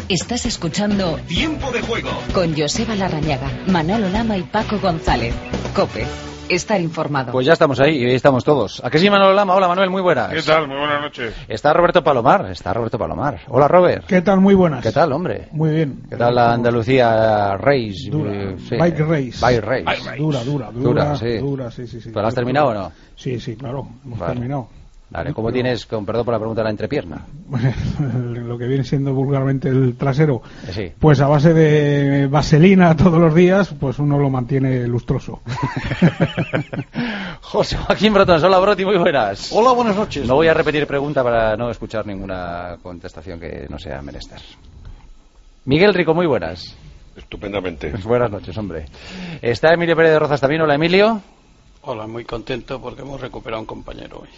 Estás escuchando Tiempo de Juego con Joseba Larrañaga, Manolo Lama y Paco González. COPE. Estar informado. Pues ya estamos ahí y ahí estamos todos. ¿A qué sí, Manolo Lama? Hola, Manuel, muy buenas. ¿Qué tal? Muy buenas noches. Está Roberto Palomar. Hola, Robert. ¿Qué tal? Muy buenas. ¿Qué tal, hombre? Muy bien. ¿Qué tal la Andalucía Race? Dura. Sí. Bike race. Bike race. Dura, sí. Dura, sí. ¿Pero la has terminado o no? Sí, claro, hemos Vale. terminado. Vale, ¿cómo tienes, con perdón por la pregunta, la entrepierna? Lo que viene siendo vulgarmente el trasero, Sí. pues a base de vaselina todos los días, pues uno lo mantiene lustroso. José Joaquín Brotón, hola Broti, muy buenas. Hola, buenas noches. No voy a repetir pregunta para no escuchar ninguna contestación que no sea menester. Miguel Rico, muy buenas. Estupendamente. Buenas noches, hombre. Está Emilio Pérez de Rozas también. Hola, Emilio. Hola, muy contento porque hemos recuperado un compañero hoy.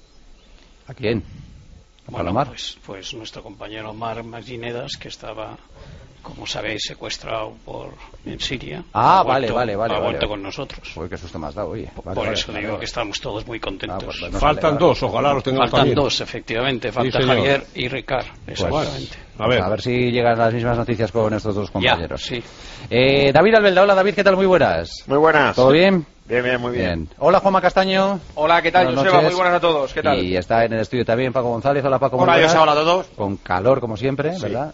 ¿A quién? ¿A Bueno, Palomar? pues nuestro compañero Omar Maginedas, que estaba, como sabéis, secuestrado en Siria. Ah, Ha vale. vuelto con nosotros. Uy, qué susto me has dado, oye. Por eso digo que estamos todos muy contentos. Pues nos Faltan alegra. dos, ojalá los tengamos Faltan también. dos, efectivamente. Falta señor. Javier y Ricard, exactamente. A ver si llegan las mismas noticias con estos dos compañeros. Ya, sí. David Albelda, hola David, ¿qué tal? Muy buenas. Muy buenas. ¿Todo bien? Bien, muy bien. Hola Juanma Castaño. Hola, ¿qué tal, Buenas Joseba? noches. Muy buenas a todos. ¿Qué tal? Y está en el estudio también Paco González. Hola Paco, muy Hola, buenas. Joseba, hola a todos. Con calor como siempre, ¿verdad?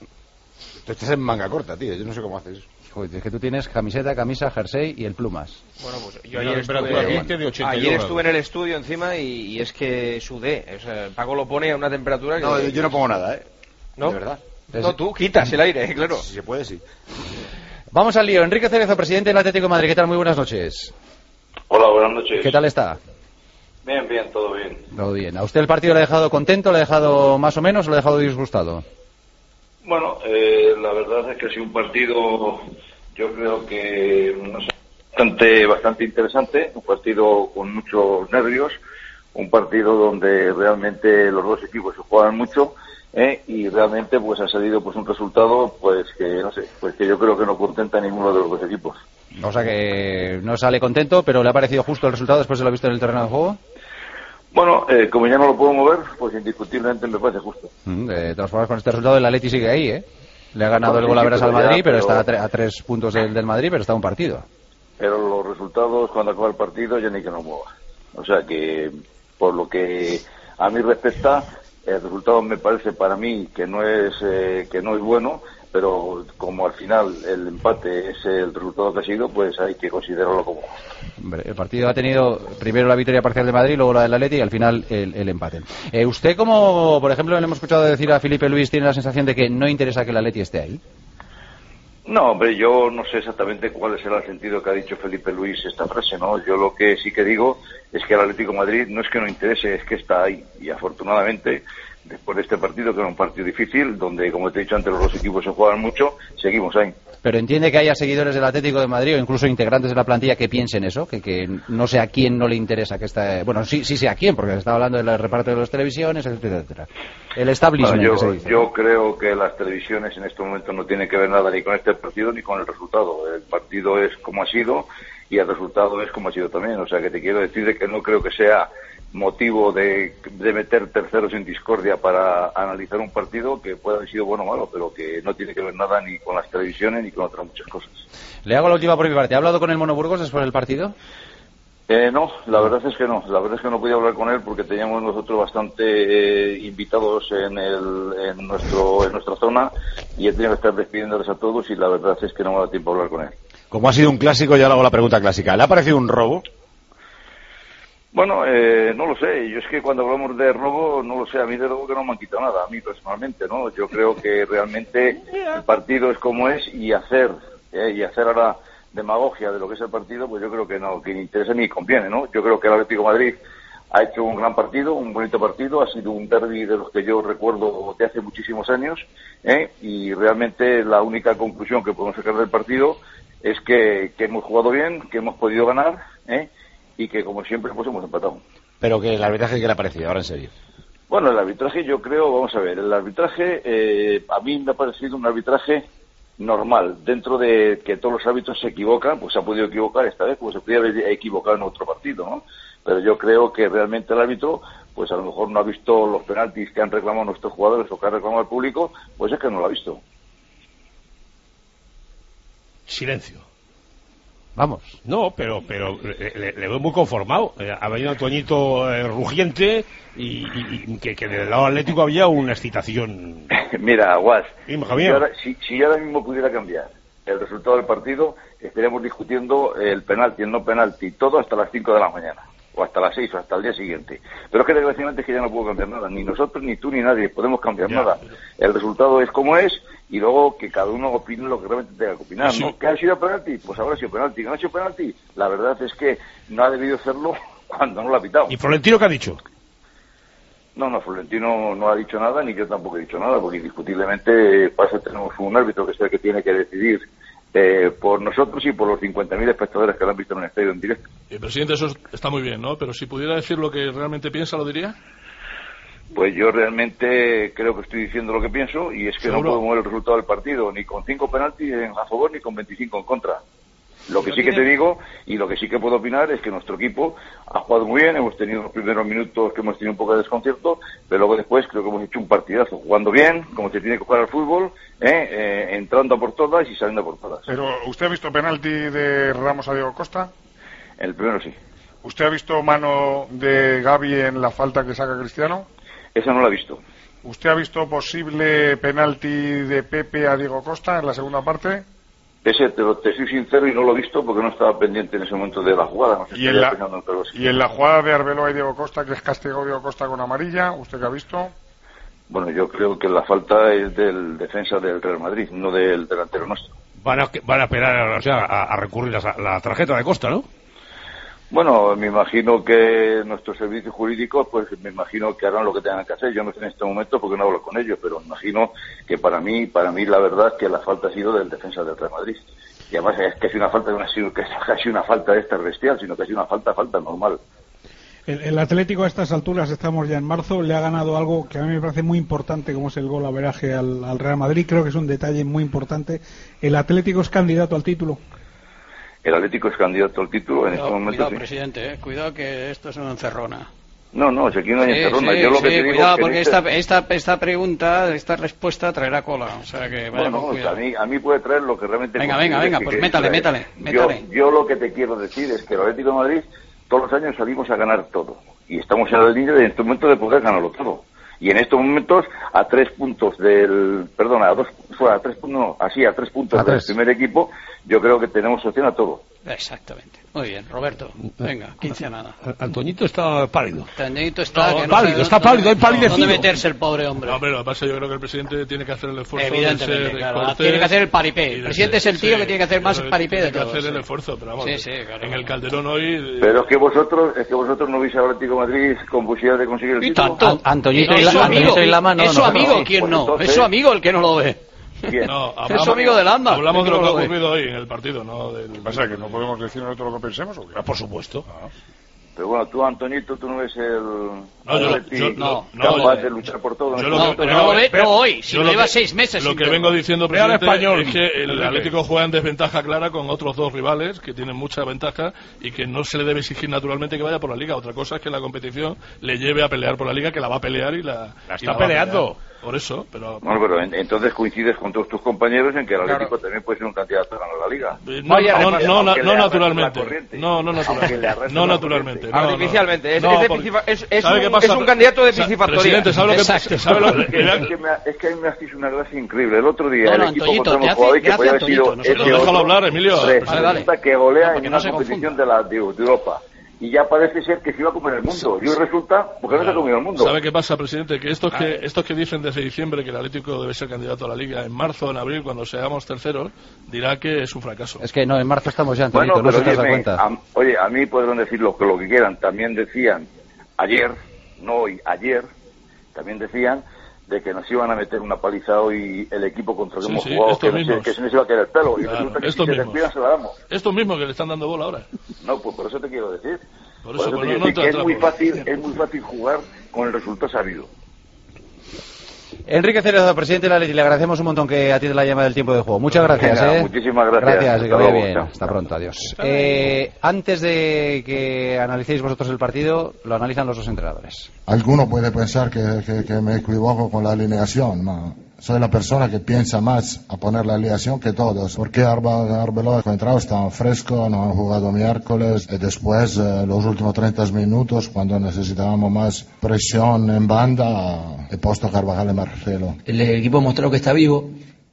Tú estás en manga corta, tío. Yo no sé cómo haces. Joder, es que tú tienes camiseta, camisa, jersey y el plumas. Bueno, pues Una yo ayer temperatura estuve, ambiente de 82 ayer grados. estuve en el estudio encima y es que sudé. O sea, Paco lo pone a una temperatura que... No, yo no pongo nada, ¿No? De verdad. No, tú quitas el aire, claro. Si se puede, sí. Vamos al lío. Enrique Cerezo, presidente del Atlético de Madrid. ¿Qué tal? Muy buenas noches. Hola, buenas noches. ¿Qué tal está? Bien, todo bien. Todo bien. ¿A usted el partido le ha dejado contento, le ha dejado más o menos o le ha dejado disgustado? Bueno, la verdad es que ha sido un partido, yo creo que no sé, bastante interesante, un partido con muchos nervios, un partido donde realmente los dos equipos se juegan mucho y realmente pues ha salido pues un resultado pues que no sé, pues que yo creo que no contenta a ninguno de los dos equipos. O sea que no sale contento, pero ¿le ha parecido justo el resultado después de lo visto en el terreno de juego? Bueno, como ya no lo puedo mover, pues indiscutiblemente me parece justo. De todas formas, con este resultado el Atleti sigue ahí, ¿eh? Le ha ganado Bueno, el gol a veras sí, al pero Madrid, ya, pero pero- está a 3 puntos del Madrid, pero está un partido. Pero los resultados cuando acaba el partido ya ni que nos mueva. O sea que, por lo que a mí respecta, el resultado me parece para mí que no es bueno, pero como al final el empate es el resultado que ha sido, pues hay que considerarlo como justo. Hombre, el partido ha tenido primero la victoria parcial de Madrid, luego la del Atleti y al final el empate. ¿Usted, como por ejemplo le hemos escuchado decir a Felipe Luis, tiene la sensación de que no interesa que el Atleti esté ahí? No, hombre, yo no sé exactamente cuál será el sentido que ha dicho Felipe Luis esta frase, ¿no? Yo lo que sí que digo es que el Atlético de Madrid no es que no interese, es que está ahí. Y afortunadamente, después de este partido, que era un partido difícil, donde, como te he dicho antes, los dos equipos se juegan mucho, seguimos ahí. Pero entiende que haya seguidores del Atlético de Madrid o incluso integrantes de la plantilla que piensen eso, que no sé a quién no le interesa que esté... Bueno, sí sé a quién, porque se está hablando del reparto de las televisiones, etcétera. El establishment, Bueno, que se dice. yo creo que las televisiones en este momento no tienen que ver nada ni con este partido ni con el resultado. El partido es como ha sido y el resultado es como ha sido también. O sea, que te quiero decir de que no creo que sea motivo de meter terceros en discordia para analizar un partido que pueda haber sido bueno o malo, pero que no tiene que ver nada ni con las televisiones ni con otras muchas cosas. Le hago la última por mi parte. ¿Ha hablado con el Mono Burgos después del partido? No, la verdad es que no. La verdad es que no podía hablar con él porque teníamos nosotros bastante invitados en nuestra zona y he tenido que estar despidiéndoles a todos y la verdad es que no me ha dado tiempo a hablar con él. Como ha sido un clásico, ya le hago la pregunta clásica. ¿Le ha parecido un robo? Bueno, no lo sé. Yo es que cuando hablamos de robo, no lo sé. A mí de robo que no me han quitado nada, a mí personalmente, ¿no? Yo creo que realmente el partido es como es y hacer ahora demagogia de lo que es el partido, pues yo creo que no, que ni interesa ni conviene, ¿no? Yo creo que el Atlético de Madrid ha hecho un gran partido, un bonito partido, ha sido un derbi de los que yo recuerdo de hace muchísimos años, y realmente la única conclusión que podemos sacar del partido es que hemos jugado bien, que hemos podido ganar, y que como siempre pues hemos empatado. Pero que el arbitraje, ¿qué le ha parecido? Ahora en serio. Bueno, el arbitraje yo creo, vamos a ver, el arbitraje a mí me ha parecido un arbitraje normal, dentro de que todos los árbitros se equivocan, pues se ha podido equivocar esta vez, como se podía haber equivocado en otro partido, ¿no? Pero yo creo que realmente el árbitro, pues a lo mejor no ha visto los penaltis que han reclamado nuestros jugadores o que ha reclamado el público, pues es que no lo ha visto. Silencio. Vamos. No, pero le veo muy conformado. Ha venido Antoñito rugiente y que del lado atlético había una excitación. Mira, Guas, si yo ahora mismo pudiera cambiar el resultado del partido, estaríamos discutiendo el penalti, el no penalti, todo hasta las 5 de la mañana, o hasta las 6, o hasta el día siguiente. Pero es que desgraciadamente es que ya no puedo cambiar nada, ni nosotros, ni tú, ni nadie podemos cambiar nada. El resultado es como es, y luego que cada uno opine lo que realmente tenga que opinar, ¿no? ¿Que ha sido penalti? Pues habrá sido penalti. ¿Que no ha sido penalti? La verdad es que no ha debido hacerlo cuando no lo ha pitado. ¿Y Florentino qué ha dicho? No, Florentino no ha dicho nada, ni yo tampoco he dicho nada, porque indiscutiblemente para eso tenemos un árbitro que es el que tiene que decidir por nosotros y por los 50.000 espectadores que lo han visto en el estadio en directo. Presidente, eso está muy bien, ¿no? Pero si pudiera decir lo que realmente piensa, ¿lo diría? Pues yo realmente creo que estoy diciendo lo que pienso, y es que ¿seguro? No puedo mover el resultado del partido, ni con 5 penaltis a favor, ni con 25 en contra. Lo que sí que te digo, y lo que sí que puedo opinar, es que nuestro equipo ha jugado muy bien, hemos tenido los primeros minutos que hemos tenido un poco de desconcierto, pero luego después creo que hemos hecho un partidazo, jugando bien, como se tiene que jugar al fútbol, entrando a por todas y saliendo a por todas. Pero, ¿usted ha visto penalti de Ramos a Diego Costa? El primero sí. ¿Usted ha visto mano de Gavi en la falta que saca Cristiano? Esa no la he visto. ¿Usted ha visto posible penalti de Pepe a Diego Costa en la segunda parte? Ese te soy sincero y no lo he visto porque no estaba pendiente en ese momento de la jugada. No sé ¿Y en la jugada de Arbeloa y Diego Costa, que es castigado Diego Costa con amarilla, usted qué ha visto? Bueno, yo creo que la falta es del defensa del Real Madrid, no del delantero nuestro. Van a esperar, o sea, a recurrir a la tarjeta de Costa, ¿no? Bueno, me imagino que nuestros servicios jurídicos, pues me imagino que harán lo que tengan que hacer. Yo no sé en este momento porque no hablo con ellos, pero me imagino que para mí la verdad es que la falta ha sido del defensa del Real Madrid. Y además es que es una falta, no ha sido casi una falta esta bestial, sino que ha sido una falta normal. El Atlético a estas alturas, estamos ya en marzo, le ha ganado algo que a mí me parece muy importante, como es el gol averaje al Real Madrid. Creo que es un detalle muy importante. ¿El Atlético es candidato al título? El Atlético es candidato al título en este momento. Cuidado, sí. Presidente, cuidado que esto es una encerrona. No, si aquí no hay encerrona. Yo lo que te digo cuidado, es que porque esta pregunta, esta respuesta traerá cola. O sea que vaya con cuidado. A mí puede traer lo que realmente... Venga, pues métale. Yo lo que te quiero decir es que el Atlético de Madrid todos los años salimos a ganar todo. Y estamos en la línea en este momento de poder ganarlo todo. Y en estos momentos a 3 puntos del... Perdona, a 3 puntos del primer equipo, yo creo que tenemos opción a todo. Exactamente. Muy bien, Roberto. Venga, 15 a nada. Antoñito está pálido. Antoñito está... Está pálido, hay palidecido. ¿Dónde meterse el pobre hombre? No, hombre, lo que pasa, yo creo que el presidente tiene que hacer el esfuerzo. Evidentemente, de ser claro. cortés, Tiene que hacer el paripé. El presidente es el tío que tiene que hacer más paripé de todos. Tiene que hacer el esfuerzo, pero vamos. Sí, claro, en el Calderón hoy... Pero es que vosotros no veis al Atlético de Madrid con posibilidad de conseguir el título. Tanto. Antoñito y la mano. Es su amigo, ¿quién pues no? entonces... Es su amigo el que no lo ve. No, es su amigo del alma. Hablamos de lo que ha ocurrido hoy en el partido, ¿no? ¿Qué pasa? ¿Que no podemos decir nosotros lo que pensemos? ¿O qué? Por supuesto. Pero bueno, tú, Antoñito, tú no ves No, capaz de luchar por todo. Pero no lo ve, no hoy. Si lo lleva 6 meses. Lo que vengo diciendo, presidente, es que el Atlético juega en desventaja clara con otros dos rivales que tienen mucha ventaja y que no se le debe exigir naturalmente que vaya por la Liga. Otra cosa es que la competición le lleve a pelear por la Liga, que la va a pelear y la está peleando. Por eso, pero... Bueno, pero entonces coincides con todos tus compañeros en que el Atlético también puede ser un candidato a ganar la Liga. No naturalmente. No naturalmente. Artificialmente. Es un candidato de piscifactoría. Presidente, ¿sabe lo que...? Es que a mí me hacéis una gracia increíble. El otro día el equipo Antoñito, contra Mojuadoy, que podía haber sido... Déjalo hablar, Emilio. Resulta que golea en una competición de Europa. Y ya parece ser que se iba a comer el mundo. Y hoy resulta, porque no se ha comido el mundo. ¿Sabe qué pasa, presidente? Que estos que dicen desde diciembre que el Atlético debe ser candidato a la Liga, en marzo o en abril, cuando seamos terceros, dirá que es un fracaso. Es que no, en marzo estamos ya, Antonito, bueno, no se te da cuenta. A mí podrán decir lo que quieran. También decían ayer, no hoy, ayer, también decían de que nos iban a meter una paliza hoy el equipo contra el que hemos jugado, que se nos iba a caer el pelo. Y resulta que si se respiran se la damos. Estos mismos que le están dando bola ahora. No, pues por eso te quiero decir. Por eso te quiero decir que es muy fácil jugar con el resultado sabido. Enrique Cerezo, presidente de la Athletic, le agradecemos un montón que atiende la llamada del tiempo de juego. Muchas gracias. Venga, muchísimas gracias. Gracias, que vaya bien. Hasta pronto, adiós. Antes de que analicéis vosotros el partido, lo analizan los dos entrenadores. Alguno puede pensar que me equivoco con la alineación, soy la persona que piensa más a poner la alineación que todos, porque Arbeloa encontrado estaba fresco, no han jugado miércoles, y después los últimos 30 minutos, cuando necesitábamos más presión en banda, he puesto Carvajal y Marcelo. El equipo mostró que está vivo.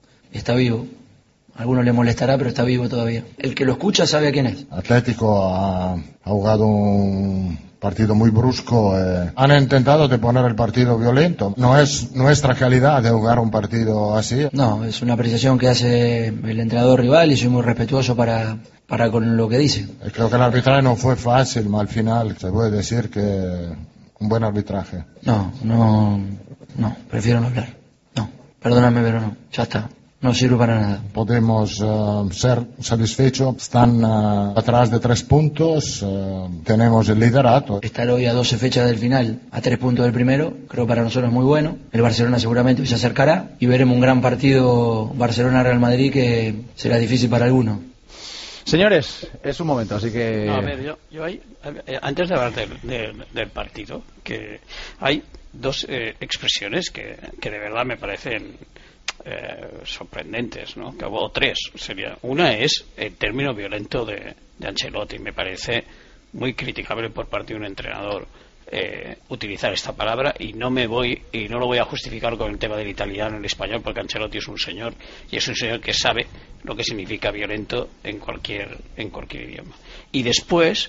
A algunos le molestará, pero está vivo todavía. El que lo escucha sabe a quién es. Atlético ha jugado un partido muy brusco. Han intentado de poner el partido violento. No es nuestra calidad de jugar un partido así. No, es una apreciación que hace el entrenador rival y soy muy respetuoso para con lo que dice. Creo que el arbitraje no fue fácil, pero al final se puede decir que un buen arbitraje. No, prefiero no hablar. No, perdóname, pero no, ya está. No sirve para nada. Podemos ser satisfechos. Están atrás de 3 puntos. Tenemos el liderato. Estar hoy a 12 fechas del final, a 3 puntos del primero, creo para nosotros es muy bueno. El Barcelona seguramente se acercará y veremos un gran partido Barcelona-Real Madrid que será difícil para algunos. Señores, es un momento, así que... No, a ver, yo hay, antes de hablar del partido, que hay dos expresiones que de verdad me parecen sorprendentes, ¿no? O 3 sería. Una es el término violento de Ancelotti. Me parece muy criticable por parte de un entrenador utilizar esta palabra, y no lo voy a justificar con el tema del italiano y el español, porque Ancelotti es un señor, y es un señor que sabe lo que significa violento en cualquier idioma. Y después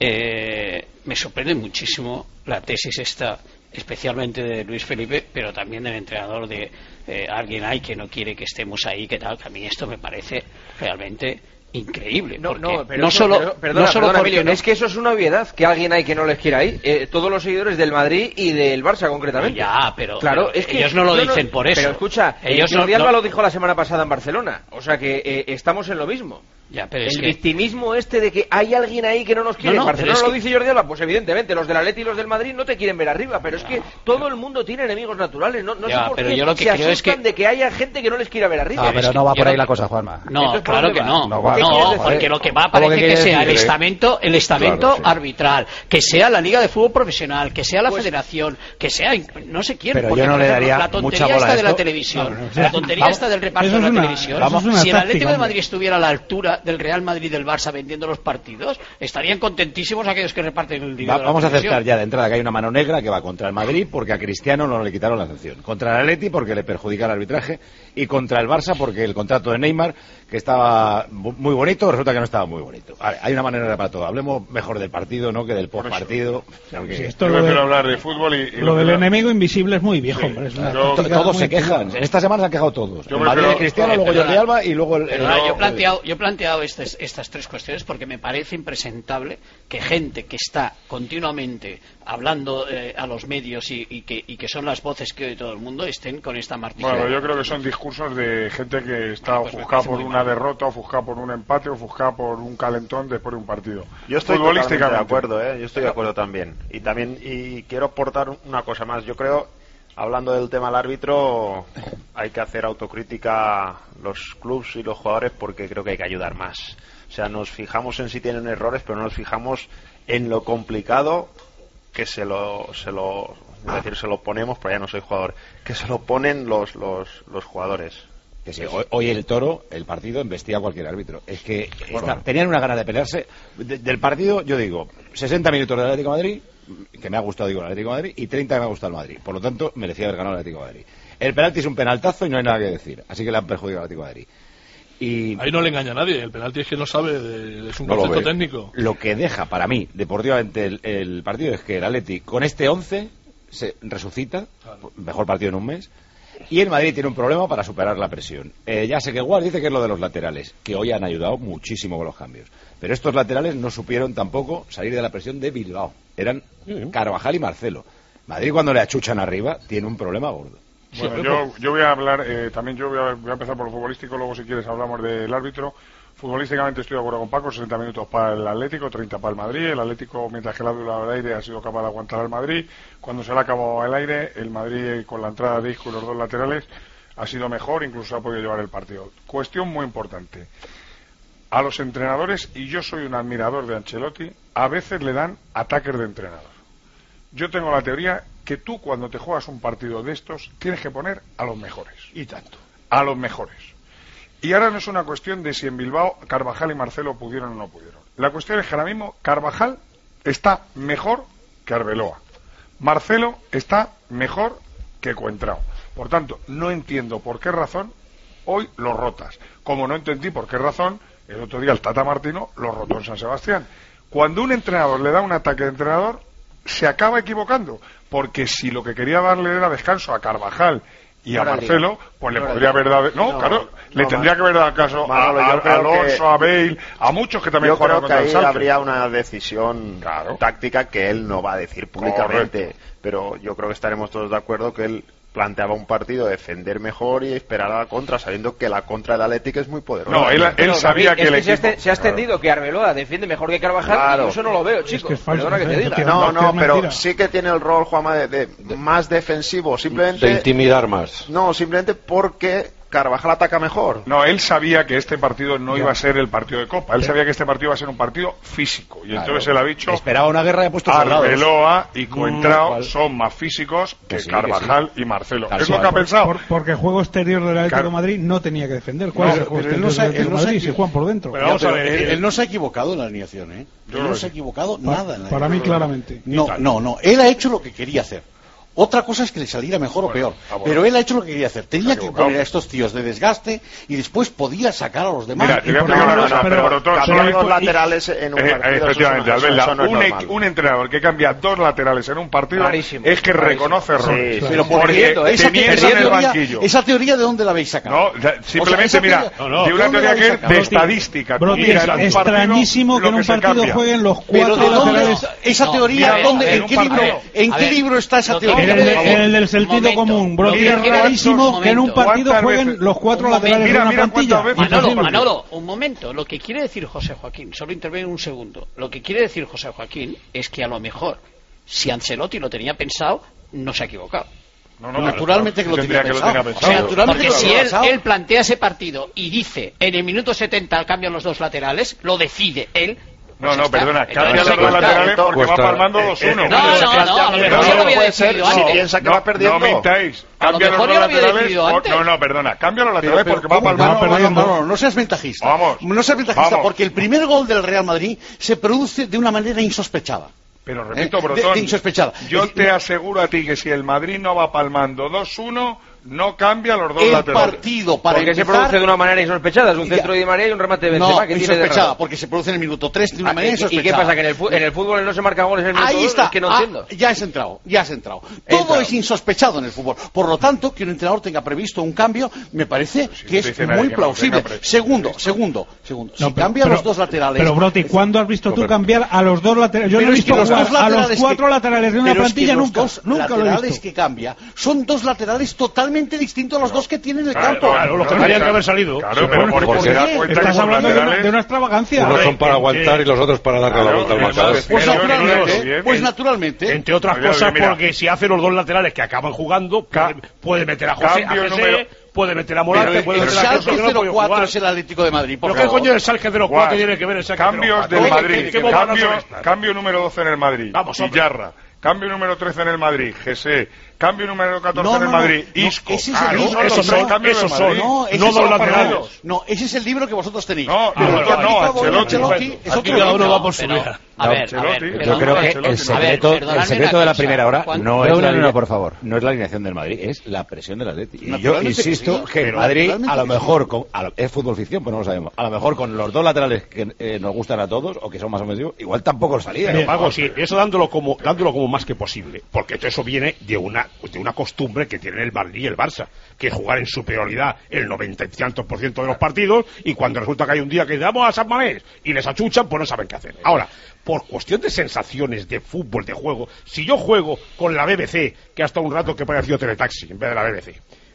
me sorprende muchísimo la tesis esta, especialmente de Luis Felipe, pero también del entrenador de alguien hay que no quiere que estemos ahí, que tal, que a mí esto me parece realmente increíble. Perdona, Emilio, es que eso es una obviedad, que alguien hay que no les quiera ahí. Todos los seguidores del Madrid y del Barça concretamente. Pero es que ellos no lo dicen por eso. Pero escucha, Jordi Alba lo dijo la semana pasada en Barcelona, o sea que estamos en lo mismo. El victimismo este de que hay alguien ahí que no nos quiere. Barcelona lo dice Jordi Alba, pues evidentemente los del Atleti y los del Madrid no te quieren ver arriba, pero es que todo el mundo tiene enemigos naturales. No sé por qué yo lo que se creo asustan de que haya gente que no les quiera ver arriba. Pero no va por ahí la cosa, Juanma. No, claro que no. Porque lo que va parece que sea el estamento arbitral, que sea la Liga de Fútbol Profesional, que sea la Federación, que sea no sé quién. Pero yo no le daría la tontería esta de la televisión, la tontería esta del reparto de la televisión. Si el Atlético de Madrid estuviera a la altura del Real Madrid y del Barça vendiendo los partidos, estarían contentísimos aquellos que reparten el dinero. Vamos a aceptar ya de entrada que hay una mano negra que va contra el Madrid porque a Cristiano no le quitaron la sanción, contra el Atleti porque le perjudica el arbitraje, y contra el Barça porque el contrato de Neymar, que estaba muy bonito, resulta que no estaba muy bonito. Vale, hay una mano negra para todo. Hablemos mejor del partido, ¿no?, que del postpartido. Yo prefiero hablar de fútbol y lo del enemigo invisible es muy viejo, hombre. Todos se quejan. En esta semana se han quejado todos. El Madrid de Cristiano, luego Jordi Alba y luego yo he planteado estas 3 cuestiones porque me parece impresentable que gente que está continuamente hablando a los medios y que son las voces que oye todo el mundo estén con esta martillada. Bueno, yo creo que son discursos de gente que está ofuscada por una derrota, ofuscada por un empate, ofuscada por un calentón después de un partido. Yo estoy totalmente de acuerdo, yo estoy de acuerdo también. Y quiero aportar una cosa más. Yo creo, hablando del tema del árbitro, hay que hacer autocrítica los clubes y los jugadores, porque creo que hay que ayudar más. O sea, nos fijamos en si tienen errores, pero no nos fijamos en lo complicado que se lo ponemos, pero ya no soy jugador, que se lo ponen los jugadores. Que sí, hoy el Toro, el partido, embestía a cualquier árbitro. Es que tenían una gana de pelearse. Del partido, yo digo, 60 minutos del Atlético de Madrid, que me ha gustado, digo, el Atlético de Madrid, y 30 que me ha gustado el Madrid. Por lo tanto, merecía haber ganado el Atlético de Madrid. El penalti es un penaltazo y no hay nada que decir. Así que le han perjudicado al Atlético de Madrid. Y ahí no le engaña a nadie. El penalti es que no sabe, es un concepto técnico. Lo que deja para mí deportivamente el partido es que el Atleti con este 11 se resucita, mejor partido en un mes, y el Madrid tiene un problema para superar la presión. Ya sé que Guard dice que es lo de los laterales, que hoy han ayudado muchísimo con los cambios, pero estos laterales no supieron tampoco salir de la presión de Bilbao. Eran Carvajal y Marcelo. Madrid, cuando le achuchan arriba, tiene un problema gordo. Bueno, yo voy a hablar, también yo voy a empezar por lo futbolístico, luego si quieres hablamos del árbitro. Futbolísticamente estoy de acuerdo con Paco, 60 minutos para el Atlético, 30 para el Madrid. El Atlético, mientras que el árbitro del aire ha sido capaz de aguantar al Madrid. Cuando se le ha acabado el aire, el Madrid con la entrada de Isco y los 2 laterales ha sido mejor, incluso ha podido llevar el partido. Cuestión muy importante. A los entrenadores, y yo soy un admirador de Ancelotti, a veces le dan ataques de entrenador. Yo tengo la teoría que tú cuando te juegas un partido de estos tienes que poner a los mejores. Y tanto. A los mejores. Y ahora no es una cuestión de si en Bilbao Carvajal y Marcelo pudieron o no pudieron. La cuestión es que ahora mismo Carvajal está mejor que Arbeloa. Marcelo está mejor que Coentrao. Por tanto, no entiendo por qué razón hoy los rotas. Como no entendí por qué razón el otro día el Tata Martino lo rotó en San Sebastián. Cuando un entrenador le da un ataque de entrenador, se acaba equivocando. Porque si lo que quería darle era descanso a Carvajal y a Marcelo, pues le podría haber dado... No, claro, le tendría que haber dado caso a Alonso, a Bale, a muchos que también jugaron contra el Schalke. Yo creo que ahí habría una decisión táctica que él no va a decir públicamente. Correcto. Pero yo creo que estaremos todos de acuerdo que él planteaba un partido de defender mejor y esperar a la contra, sabiendo que la contra del Atlético es muy poderosa. No, él sabía que el equipo... Se ha extendido que Arbeloa defiende mejor que Carvajal, y eso no lo veo, chicos. Perdona que te diga. No, pero sí que tiene el rol, Juanma, de más defensivo, simplemente... De intimidar más. No, simplemente porque Carvajal ataca mejor. No, él sabía que este partido no iba a ser el partido de Copa. Él sabía que este partido iba a ser un partido físico. Y entonces él ha dicho... Esperaba una guerra de puestos Arbeloa y Coentrao son más físicos que Carvajal y Marcelo. Es lo que ha pensado. Porque el juego exterior del Atlético de Madrid no tenía que defender. ¿Cuál es el juego exterior del Atlético de Madrid si juegan por dentro? Pero vamos a ver, él no se ha equivocado en la alineación, ¿eh? Él no se ha equivocado nada en la Para mí, claramente. No. Él ha hecho lo que quería hacer. Otra cosa es que le saliera mejor o peor, pero él ha hecho lo que quería hacer. Tenía que poner a estos tíos de desgaste y después podía sacar a los demás. Mira, cambiar dos laterales en un partido. Efectivamente, Albelda, un entrenador que cambia dos laterales en un partido es que reconoce errores. Sí, pero porque esa teoría, ¿de dónde la habéis sacado? No, simplemente mira, de una teoría que es de estadística. Es extrañísimo que en un partido jueguen los cuatro laterales. Esa teoría, ¿en qué libro está esa teoría? En el del sentido común, bro, es rarísimo que en un partido jueguen los cuatro laterales de una plantilla. Manolo, un momento. Lo que quiere decir José Joaquín, solo intervengo un segundo. Lo que quiere decir José Joaquín es que a lo mejor, si Ancelotti lo tenía pensado, no se ha equivocado. Naturalmente que lo tenía pensado. O sea, porque si él plantea ese partido y dice en el minuto 70 cambian los dos laterales, lo decide él. No, perdona, cambia los dos laterales porque va palmando 2-1. No, a lo mejor ya lo había decidido antes. Si piensa que va perdiendo. No mintáis. Cambia los dos laterales. No, perdona, cambia los laterales porque va palmando. No seas ventajista. Vamos. No seas ventajista porque el primer gol del Real Madrid se produce de una manera insospechada. Pero repito, Brotón, insospechada. Yo te aseguro a ti que si el Madrid no va palmando 2-1, no cambia los dos laterales. Partido para porque empezar, se produce de una manera insospechada, es un centro de Di María y un remate de Benzema que insospechada, tiene porque se produce en el minuto 3 de una manera insospechada. ¿Y qué pasa? Que en el fútbol no se marcan goles en el minuto 2, está. Es que no entiendo. Ya has entrado. Todo es insospechado en el fútbol. Por lo tanto, que un entrenador tenga previsto un cambio, me parece que es muy plausible. Segundo. Si cambia los dos laterales... Pero, Broti, ¿cuándo has visto tú cambiar a los dos laterales? Yo no he visto a los cuatro laterales de una plantilla nunca. Nunca lo he visto. Los laterales que cambia son dos laterales totalmente distintos a los dos que tienen el campo. Claro, los que tendrían que haber salido. Claro, pero porque estás hablando de una extravagancia. Unos son para aguantar y los otros para darle la vuelta al marcador. Pues naturalmente. Entre otras cosas, porque si hace los dos laterales que acaban jugando, puede meter a José, puede meter a Morata, puede meter a Schalke 04 es el Atlético de Madrid. ¿Pero qué coño el Schalke 04 tiene que ver el Schalke 04? Cambios del Madrid. Cambio número 12 en el Madrid. Vamos, Villarra. Cambio número 13 en el Madrid, Jesse. Cambio número 14 en el Madrid, Isco. Esos son dos laterales. No, ese es el libro que vosotros tenéis. Ancelotti. Cada uno va por su vida. Yo creo que el secreto de la primera hora no es la alineación del Madrid, es la presión del Atlético. Y yo insisto que el Madrid, a lo mejor, es fútbol ficción, pues no lo sabemos. A lo mejor con los dos laterales que nos gustan a todos, o que son más ofensivos, igual tampoco salía. Pero Paco, sí, eso dándolo como más que posible, porque todo eso viene de una costumbre que tienen el Madrid y el Barça, que es jugar en superioridad el 90 y tantos % de los partidos, y cuando resulta que hay un día que damos a San Mamés y les achuchan, pues no saben qué hacer. Ahora, por cuestión de sensaciones de fútbol, de juego, si yo juego con la BBC, que hasta un rato que pareció Teletaxi en vez de la BBC,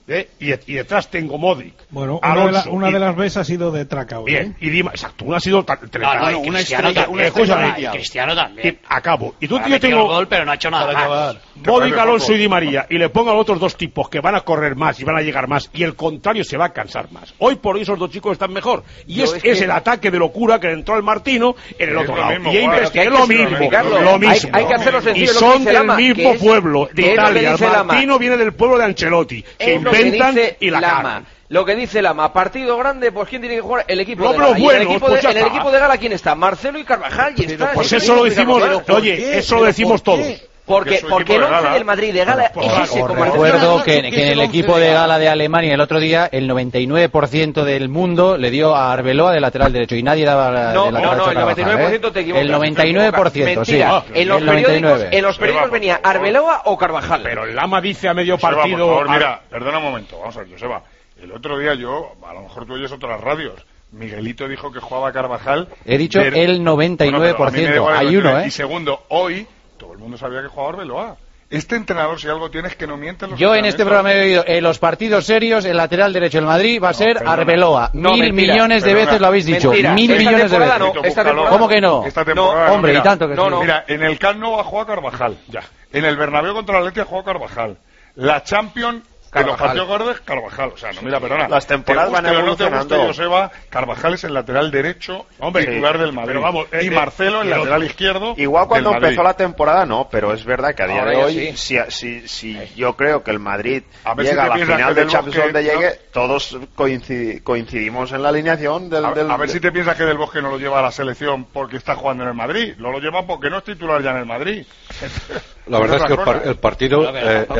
Y detrás tengo Modric. Bueno, Alonso, una de las veces ha sido de Traca hoy. Bien, y Dima, exacto, una ha sido una estrella. Cristiano también. Acabo. Y tú, yo tengo gol, pero no ha hecho nada más. Modric, Alonso y Di María, y le pongo a los otros dos tipos que van a correr más y van a llegar más, y el contrario se va a cansar más. Hoy por hoy esos dos chicos están mejor. Y es el ataque de locura que le entró al Martino en el otro lado. Y es lo mismo. Hay que hacerlo sencillo. Y son del mismo pueblo de Italia. El Martino viene del pueblo de Ancelotti. Se inventan y la cagan. Lo que dice Lama, partido grande, pues ¿quién tiene que jugar? El equipo de Gala. En el equipo de Gala, ¿quién está? Marcelo y Carvajal. Y está. Pues eso lo decimos, eso lo decimos todos. Porque el 11 del Madrid de Gala es ese. Recuerdo que en el equipo de Gala de Alemania el otro día el 99% del mundo le dio a Arbeloa de lateral derecho y nadie daba de lateral derecho. No, el 99% te equivocas. El 99%, sí. En los periódicos venía Arbeloa o Carvajal. Pero el Lama dice a medio partido... Por favor, mira, perdona un momento, vamos a ver, Joseba. El otro día a lo mejor tú oyes otras radios, Miguelito dijo que jugaba Carvajal. He dicho el 99%, hay uno, Y segundo, hoy todo el mundo sabía que jugaba Arbeloa. Este entrenador, si algo tienes, que no miente en los Yo en este programa he oído, en los partidos serios, el lateral derecho del Madrid va a ser Arbeloa. 1.000 millones de veces lo habéis dicho. 1.000 millones de veces. ¿Cómo que no? Hombre, y tanto que sí. Mira, en el Camp Nou ha jugado Carvajal. Ya. En el Bernabéu contra el Atleti ha jugado Carvajal. La Champions... En los partidos gordos, Carvajal. O sea, no, mira, perdona. Las temporadas van evolucionando. Joseba, Carvajal es el lateral derecho titular del Madrid. Y Marcelo, el lateral izquierdo. Igual cuando empezó la temporada, no, pero es verdad que a día de hoy, si yo creo que el Madrid llega a la final de Champions donde llegue, todos coincidimos en la alineación del... A ver si te piensas que Del Bosque no lo lleva a la selección porque está jugando en el Madrid. No lo lleva porque no es titular ya en el Madrid. La verdad es que el partido...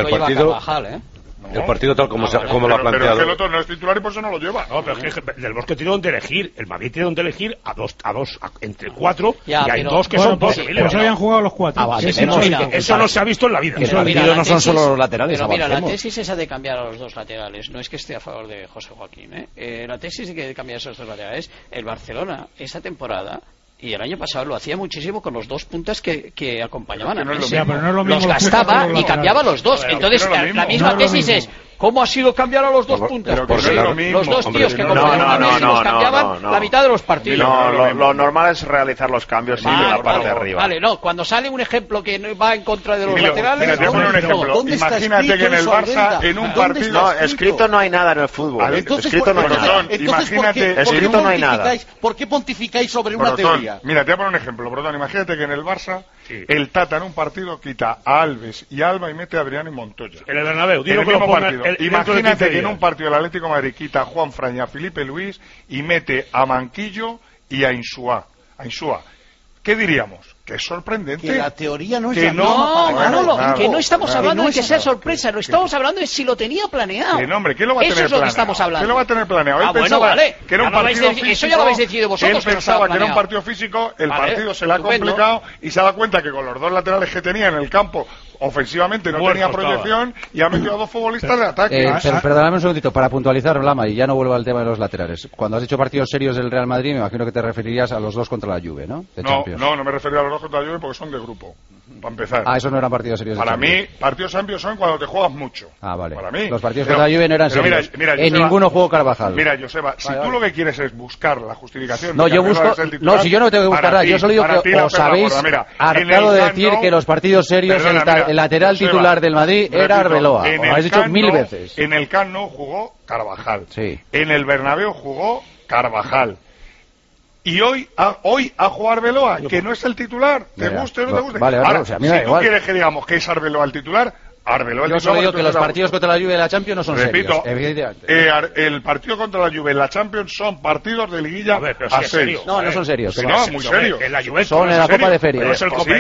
El partido tal como lo ha planteado. Pero es que el otro no es titular y por eso no lo lleva. No, pero es que Del Bosque tiene donde elegir. El Madrid tiene donde elegir a dos entre cuatro. Y hay dos que son posibles. Pues habían jugado los cuatro. Eso no se ha visto en la vida. En el partido no son solo los laterales. Pero mira, la tesis esa de cambiar a los dos laterales, no es que esté a favor de José Joaquín. La tesis de que cambiar a esos dos laterales, el Barcelona, esta temporada... Y el año pasado lo hacía muchísimo con los dos puntas que acompañaban a Messi. Los gastaba y cambiaba los dos. Entonces, la misma tesis es... ¿Cómo ha sido cambiar a los dos puntas? Los dos tíos que acompañaban a Messi los cambiaban la mitad de los partidos. Lo normal es realizar los cambios en la parte de arriba. Vale, no, cuando sale un ejemplo que va en contra de los laterales... Imagínate que en el Barça, en un partido... No, escrito no hay nada en el fútbol. Escrito no hay nada. Imagínate... Escrito no hay nada. ¿Por qué pontificáis sobre una teoría? Mira, te voy a poner un ejemplo, Brotón. Imagínate que en el Barça, el Tata en un partido quita a Alves y a Alba y mete a Adriano y Montoya. En el Bernabéu, en el mismo partido. Imagínate que en un partido del Atlético de Madrid quita a Juan Fran y a Felipe Luis y mete a Manquillo y a Insúa. ¿Qué diríamos? Que es sorprendente. Que la teoría no es que no estamos hablando de que sea sorpresa, no estamos hablando de si lo tenía planeado. Que no, hombre, ¿quién lo va a tener planeado? Eso es lo que estamos hablando. ¿Quién lo va a tener planeado? Él pensaba que era un partido físico. Eso ya lo habéis decidido vosotros. Él pensaba que era un partido físico, el partido se le ha complicado y se ha dado cuenta que con los dos laterales que tenía en el campo ofensivamente no tenía proyección y ha metido a dos futbolistas de ataque. Perdóname un segundito, para puntualizar, Lama, y ya no vuelvo al tema de los laterales. Cuando has dicho partidos serios del Real Madrid, me imagino que te referirías a los dos contra la Juve, ¿no? No me refería a los dos contra la Juve porque son de grupo, para empezar. Eso no eran partidos serios. Para mí, partidos amplios son cuando te juegas mucho. Vale. Para mí. Los partidos contra la Juve no eran serios. Mira, en ninguno jugó Carvajal. Mira, Joseba, si tú lo que quieres es buscar la justificación... No, yo busco... No, si yo no tengo que buscar nada, yo solo digo que os habéis hartado de decir que los partidos serios, el lateral titular del Madrid era Arbeloa. Lo habéis dicho 1000 veces. En el Camp Nou jugó Carvajal. Sí. En el Bernabéu jugó Carvajal. Y hoy ha jugado Arbeloa, que no es el titular. ¿Te guste o no te guste? Vale, ahora, si tú quieres que digamos que es Arbeloa el titular, yo solo digo que los partidos contra la Juve de la Champions no son serios. El partido contra la Juve en la Champions son partidos de liguilla a 6. No son serios. No, muy serios. Son en la Copa de Feria. Que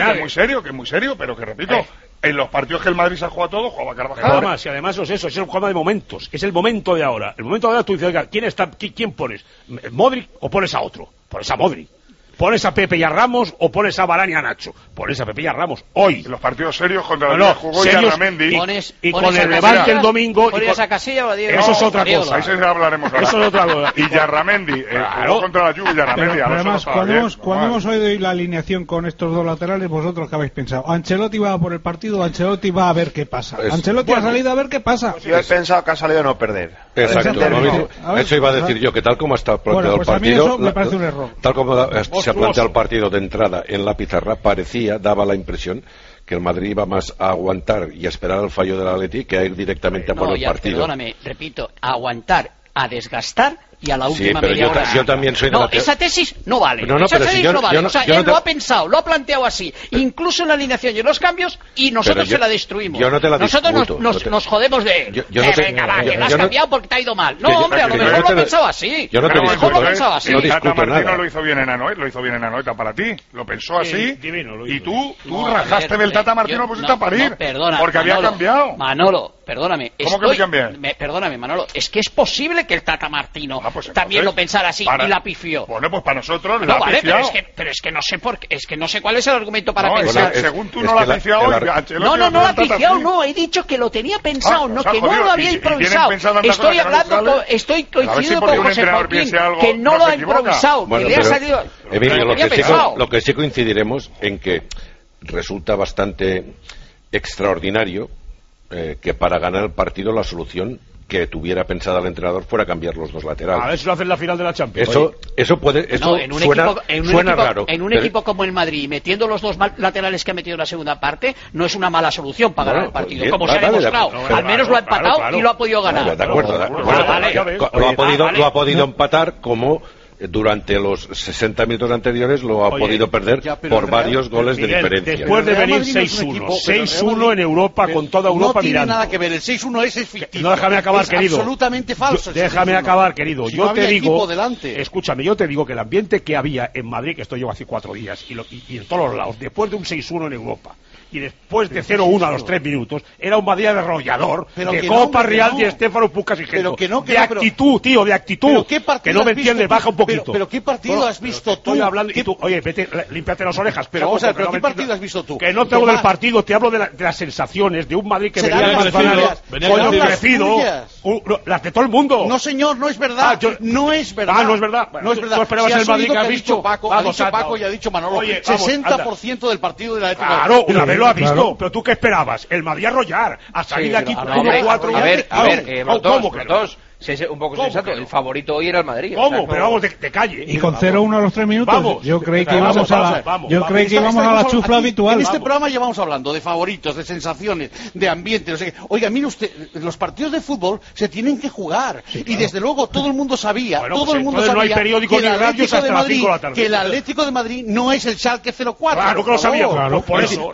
es muy serio, pero que repito... En los partidos que el Madrid se ha jugado todo, jugaba Carvajal. Y además es eso, es un juego de momentos. Es el momento de ahora. El momento de ahora tú dices, ¿quién pones? ¿Modric o pones a otro? Pones a Modric. ¿Pones a Pepe y a Ramos o pones a Varane y a Nacho? Pones a Pepe y a Ramos hoy. En los partidos serios contra la jugó Yarramendi. Y con el Levante el domingo. ¿Pones a Casilla o a Diego? Eso es otra cosa. Ahí sí hablaremos ahora. Eso es otra cosa. Y Yarramendi jugó contra la Juve y Yarramendi. Pero además, cuando hemos oído hoy la alineación con estos dos laterales, ¿vosotros qué habéis pensado? ¿Ancelotti va por el partido? ¿Ancelotti va a ver qué pasa? ¿Ancelotti ha salido a ver qué pasa? Yo he pensado que ha salido a no perder. Exacto. Eso iba a decir yo, que tal como está planteado el partido, eso me parece un error. Tal como se ha planteado el partido de entrada en la pizarra, daba la impresión que el Madrid iba más a aguantar y a esperar el fallo del Atleti que a ir directamente a por el partido. Perdóname, repito, a aguantar, a desgastar y a la última media hora. Yo también soy de esa tesis no vale. Esa tesis no vale. O sea, él lo ha pensado, lo ha planteado así, incluso en la alineación y en los cambios, y nosotros se la destruimos. Yo no te la nosotros nos jodemos de él. Venga, va, que la has cambiado porque te ha ido mal. No, hombre, a lo mejor lo ha pensado así. Yo no te discuto. No discuto nada. Lo hizo bien en Anoeta para ti. Lo pensó así. Y tú rajaste del Tata Martino, lo pusiste a parir. Porque había cambiado. Manolo, perdóname. ¿Cómo que me cambié? Perdóname, Manolo. Es que es posible que el Tata Martino también lo pensara así y la pifió. Bueno, pues para nosotros la ha pifiado. Pero es que no sé por qué, es que no sé cuál es el argumento para pensar. Según tú no la has pifiado. No la ha pifiado, no. He dicho que lo tenía pensado, que no lo había improvisado. Estoy coincidiendo con José Joaquín, que no lo ha improvisado, que le ha salido. Emilio, lo que sí coincidiremos en que resulta bastante extraordinario que para ganar el partido la solución que tuviera pensada el entrenador fuera cambiar los dos laterales. A ver si lo hace en la final de la Champions. Eso puede. Suena raro. En un equipo como el Madrid, metiendo los dos laterales que ha metido en la segunda parte, no es una mala solución para ganar el partido. Bien, como se ha demostrado. Al menos lo ha empatado y lo ha podido ganar. De acuerdo. Lo ha podido empatar como durante los 60 minutos anteriores lo ha podido perder por varios goles de diferencia. Después de venir 6-1 en Europa, con toda Europa mirando. No tiene nada que ver, el 6-1 es ficticio. No, déjame acabar, querido. Absolutamente falso. Déjame acabar, querido. Yo te digo, escúchame, yo te digo que el ambiente que había en Madrid, que esto lleva hace 4 días, y en todos los lados, después de un 6-1 en Europa, y después de 0-1 a los 3 minutos, era un Madrid arrollador, de Copa Real y Estéfano Pucas y Gento. De actitud, tío, de actitud. Que no me entiendes, baja un poquito. Pero ¿qué partido has visto tú? Estoy hablando, y tú, oye, vete, límpiate las orejas. Pero ¿qué partido has visto tú? Que no te hablo del partido, te hablo de las sensaciones de un Madrid que venía crecido, las de todo el mundo. No, señor, no es verdad. No es verdad. No es verdad. No es verdad. ¿Tú esperabas el Madrid que has visto? Ha dicho Paco y ha dicho Manolo. 60% del partido de la Atlético. Claro, una vez lo has visto. Pero tú, ¿qué esperabas? El Madrid arrollar, a salir de aquí 1-4. A ver, dos. Un poco sensato, el favorito hoy era el Madrid. ¿Cómo? Pero vamos, de calle. Y con 0-1 a los 3 minutos. Vamos. Yo creí que íbamos a la chufla habitual. En este programa llevamos hablando de favoritos, de sensaciones, de ambiente, no sé qué. Oiga, mire usted, los partidos de fútbol se tienen que jugar. Sí, claro. Y desde luego todo el mundo sabía, no hay periódico ni radios hasta las 5 de la tarde. Que el Atlético de Madrid no es el Schalke 04. Claro que lo sabía, claro, por eso.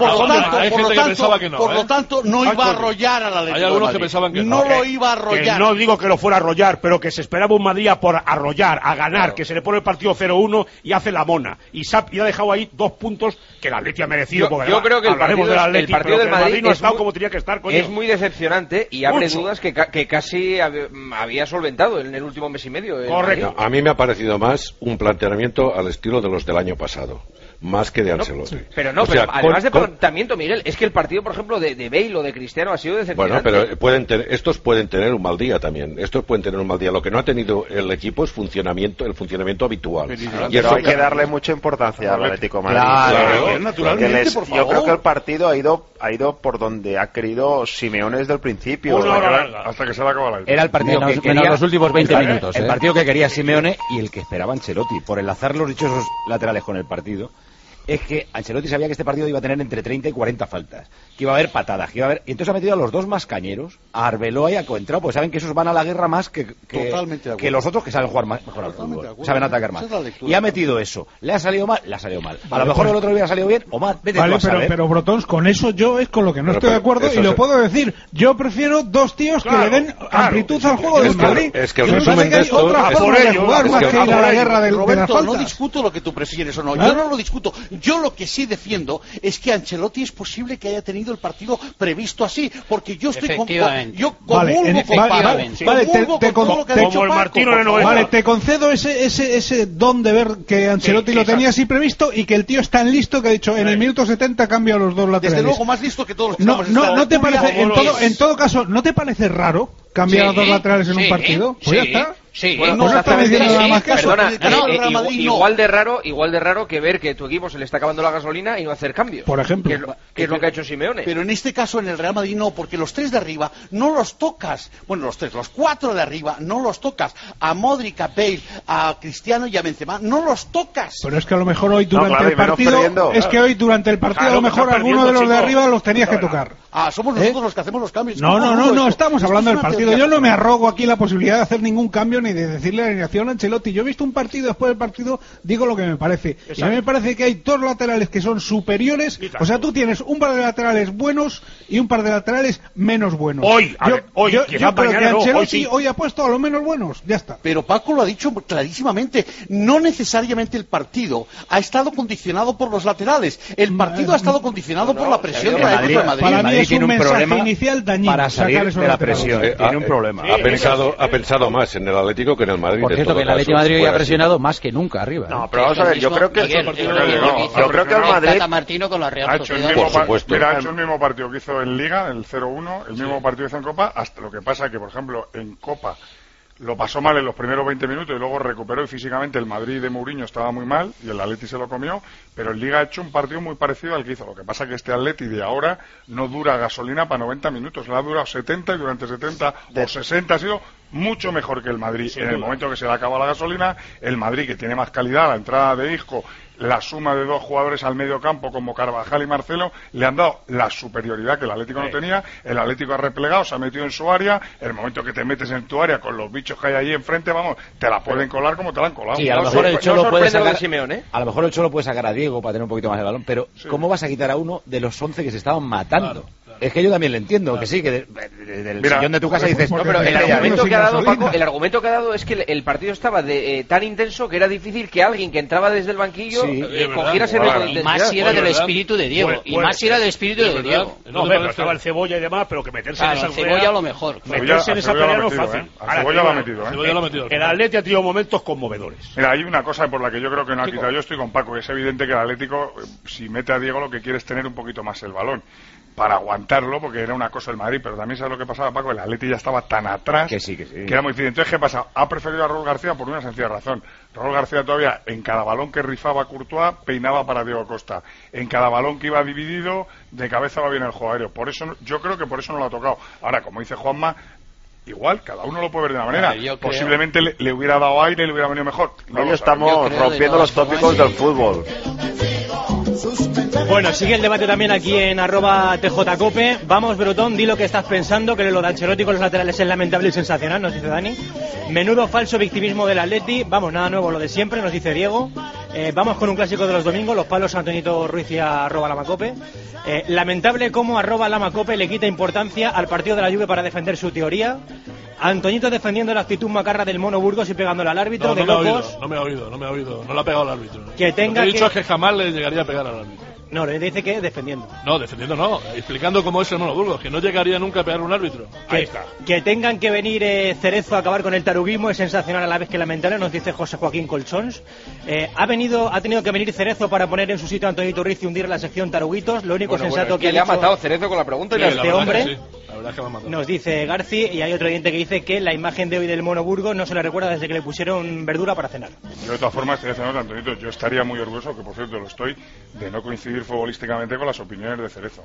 Por lo tanto, no iba a arrollar al Atlético. Hay algunos que pensaban que no lo iba a arrollar. No digo que lo fuera a arrollar, pero que se esperaba un Madrid por arrollar, a ganar, que se le pone el partido 0-1 y hace la mona. Y ha dejado ahí 2 puntos que el Atleti ha merecido. Yo creo que el partido del Madrid no ha estado como tenía que estar. Es muy decepcionante y abre dudas que casi había solventado en el último mes y medio. Correcto. A mí me ha parecido más un planteamiento al estilo de los del año pasado. Más que de Ancelotti. Pero además de planteamiento, Miguel, es que el partido, por ejemplo, de Bale o de Cristiano ha sido decepcionante. Bueno, pero estos pueden tener un mal día también. Estos pueden tener un mal día. Lo que no ha tenido el equipo es el funcionamiento habitual. Pero hay que darle mucha importancia al Atlético de Madrid. Claro, naturalmente, por favor. Yo creo que el partido ha ido por donde ha querido Simeone desde el principio. Hasta que se le acabó la vida. Era el partido que quería los últimos 20 minutos. El partido que quería Simeone y el que esperaba Ancelotti. Por enlazar los dichosos laterales con el partido. Es que Ancelotti sabía que este partido iba a tener entre 30 y 40 faltas, que iba a haber patadas, que iba a haber... Y entonces ha metido a los dos más cañeros, a Arbeloa y a Coentrao, pues saben que esos van a la guerra más que los otros que saben jugar mejor al fútbol, saben atacar más. Y ha metido eso. ¿Le ha salido mal? Le ha salido mal. A lo mejor el otro hubiera salido bien o mal. Pero Brotons, con eso yo es con lo que no estoy de acuerdo y lo puedo decir. Yo prefiero 2 tíos que le den amplitud al juego del Madrid. Es que el resumen de esto es por ello. Más que ir a la guerra de la falta. No discuto lo que tú prefieres o no. Yo no lo discuto. Yo lo que sí defiendo es que Ancelotti es posible que haya tenido el partido previsto así, porque yo estoy yo comulgo con todo lo que ha dicho Paco. Vale, te concedo ese don de ver que Ancelotti lo tenía así previsto y que el tío es tan listo que ha dicho en el minuto 70 cambia a los dos laterales. Desde luego más listo que todos los que ¿No te parece, en todo caso, no te parece raro cambiar a dos laterales en un partido? Pues ya está. Sí, bueno, no está diciendo nada más que eso. Perdona, igual de raro que ver que tu equipo se le está acabando la gasolina y no hacer cambios. Por ejemplo. Que es lo que ha hecho Simeone. Pero en este caso en el Real Madrid no, porque los tres de arriba no los tocas. Bueno, los cuatro de arriba no los tocas. A Modric, a Bale, a Cristiano y a Benzema no los tocas. Pero es que a lo mejor hoy durante el partido, a lo mejor alguno de los de arriba los tenías que tocar. Somos nosotros los que hacemos los cambios. No, estamos hablando del partido. Yo no me arrogo aquí la posibilidad de hacer ningún cambio ni de decirle la alineación a Ancelotti. Yo he visto un partido, después del partido digo lo que me parece. Exacto. Y a mí me parece que hay dos laterales que son superiores. O sea, tú tienes un par de laterales buenos y un par de laterales menos buenos. Yo creo que Ancelotti hoy ha puesto a los menos buenos. Ya está. Pero Paco lo ha dicho clarísimamente. No necesariamente el partido ha estado condicionado por los laterales. El partido ha estado condicionado por la presión de la Madrid. Para mí es un mensaje inicial dañino para salir de la presión. Tiene un problema. Ha pensado más en el Atlético que en el Madrid. Por cierto, que el Atlético de Madrid hoy ha presionado más que nunca arriba. No, pero vamos a ver, yo creo que el Madrid Martino con la Real ha hecho el mismo partido que hizo en Liga, el 0-1, el mismo partido hizo en Copa, hasta lo que pasa que, por ejemplo, en Copa lo pasó mal en los primeros 20 minutos y luego recuperó, y físicamente el Madrid de Mourinho estaba muy mal y el Atleti se lo comió, pero el Liga ha hecho un partido muy parecido al que hizo. Lo que pasa es que este Atleti de ahora no dura gasolina para 90 minutos, le ha durado 70 y durante 70 o 60 ha sido mucho mejor que el Madrid. En el momento que se le acaba la gasolina, el Madrid, que tiene más calidad, la entrada de Isco, la suma de dos jugadores al medio campo como Carvajal y Marcelo, le han dado la superioridad que el Atlético no tenía. El Atlético ha replegado, se ha metido en su área. El momento que te metes en tu área con los bichos que hay ahí enfrente, vamos, te la pueden colar como te la han colado. Sí, a lo mejor el Cholo puede sacar a lo mejor el Cholo puede sacar a Diego para tener un poquito más de balón, pero ¿cómo vas a quitar a uno de los 11 que se estaban matando? Claro. Es que yo también lo entiendo, que sí, que del sillón de tu casa dices... No, pero el argumento que ha dado, Paco, el que ha dado es que el partido estaba tan intenso que era difícil que alguien que entraba desde el banquillo cogiera ese ritmo de intensidad. Y más si era del espíritu de Diego. No, pero estaba el Cebolla y demás, pero que meterse en esa Cebolla a lo mejor. Meterse en esa pelea no es fácil. Cebolla lo ha metido, El Atleti ha tenido momentos conmovedores. Mira, hay una cosa por la que yo creo que no ha quitado. Yo estoy con Paco. Es evidente que el Atlético, si mete a Diego, lo que quiere es tener un poquito más el balón para aguantarlo, porque era una cosa el Madrid, pero también sabes lo que pasaba, Paco, el Atleti ya estaba tan atrás que era muy difícil. Entonces, ¿qué pasa? Ha preferido a Raúl García por una sencilla razón. Raúl García todavía, en cada balón que rifaba Courtois, peinaba para Diego Costa. En cada balón que iba dividido, de cabeza va bien el juego aéreo. Por eso, yo creo que por eso no lo ha tocado. Ahora, como dice Juanma, igual, cada uno lo puede ver de una manera. Posiblemente le hubiera dado aire y le hubiera venido mejor. Hoy estamos rompiendo los tópicos del fútbol. Bueno, sigue el debate también aquí en @tjcope. Vamos, Brotón, di lo que estás pensando, que lo de Ancelotti con los laterales es lamentable y sensacional, nos dice Dani. Menudo falso victimismo del Atleti. Vamos, nada nuevo, lo de siempre, nos dice Diego. Vamos con un clásico de los domingos, los palos a Antonito Ruiz y a @lamacope. Lamentable cómo @lamacope le quita importancia al partido de la Juve para defender su teoría. Antoñito defendiendo la actitud macarra del Mono Burgos y pegándole al árbitro, de locos. No me ha oído. No le ha pegado al árbitro. Que tenga Lo que he dicho es que jamás le llegaría a pegar al árbitro. No, le dice que defendiendo. No, defendiendo no. Explicando cómo es el Mono Burgos, que no llegaría nunca a pegar a un árbitro. Ahí está. Que tengan que venir Cerezo a acabar con el taruguismo es sensacional a la vez que lamentable, nos dice José Joaquín Colchons. Ha tenido que venir Cerezo para poner en su sitio a Antonito Ruiz y hundir la sección taruguitos. Lo único sensato que le ha matado Cerezo con la pregunta y este hombre. Sí. La verdad es que me ha matado. Nos dice Garci, y hay otro oyente que dice que la imagen de hoy del Mono Burgos no se le recuerda desde que le pusieron verdura para cenar. Yo de todas formas, Antonito, yo estaría muy orgulloso, que por cierto lo estoy, de no coincidir futbolísticamente con las opiniones de Cerezo,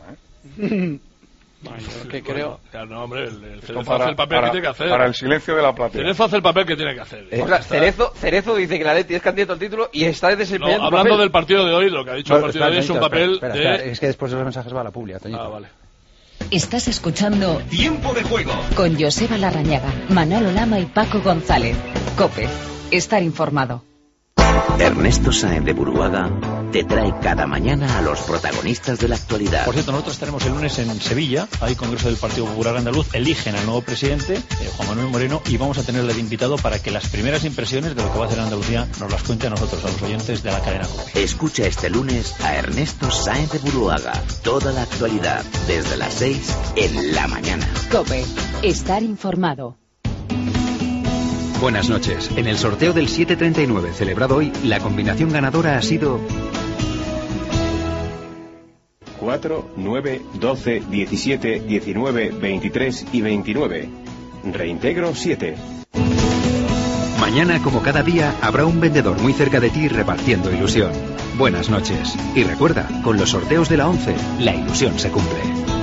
que creo. No, hombre, el Cerezo hace el papel que tiene que hacer. Para el silencio de la platea. Cerezo hace el papel que tiene que hacer. Cerezo dice que la Atleti es candidato al título y está desempeñando. Hablando del partido de hoy, lo que ha dicho el partido de hoy es un papel de. Es que después de los mensajes va a la publi, Toñito. Vale. Estás escuchando Tiempo de Juego con Joseba Larrañaga, Manolo Lama y Paco González. COPE. Estar informado. Ernesto Sáenz de Buruaga te trae cada mañana a los protagonistas de la actualidad. Por cierto, nosotros estaremos el lunes en Sevilla, hay Congreso del Partido Popular Andaluz, eligen al nuevo presidente, Juan Manuel Moreno, y vamos a tenerle de invitado para que las primeras impresiones de lo que va a hacer Andalucía nos las cuente a nosotros, a los oyentes de la cadena COPE. Escucha este lunes a Ernesto Sáenz de Buruaga. Toda la actualidad desde las 6 en la mañana. COPE. Estar informado. Buenas noches. En el sorteo del 739 celebrado hoy, la combinación ganadora ha sido 4, 9, 12, 17, 19, 23 y 29. Reintegro 7. Mañana, como cada día, habrá un vendedor muy cerca de ti repartiendo ilusión. Buenas noches. Y recuerda, con los sorteos de la 11, la ilusión se cumple.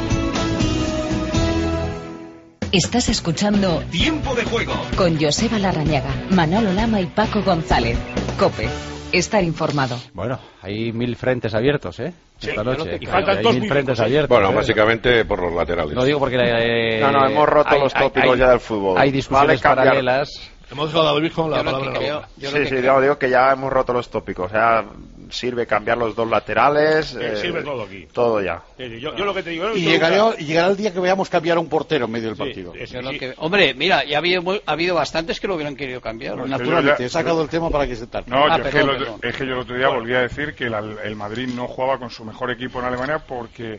Estás escuchando Tiempo de Juego con Joseba Larrañaga, Manolo Lama y Paco González. COPE. Estar informado. Bueno, hay 1000 frentes abiertos, Sí, esta noche. y faltan 2000 frentes abiertos. Bueno, básicamente por los laterales. No digo porque... No, hemos roto los tópicos ya del fútbol. Hay discusiones paralelas. Hemos dejado a David con la palabra en la boca. Sí, digo que ya hemos roto los tópicos. O sea, sirve cambiar los dos laterales. Sirve todo aquí. Todo ya. Yo lo que te digo... Y llegará el día que veamos cambiar a un portero en medio del partido. Hombre, mira, ya ha habido bastantes que lo hubieran querido cambiar. Naturalmente, he sacado el tema para que se tarde. No, es que yo el otro día volví a decir que el Madrid no jugaba con su mejor equipo en Alemania porque...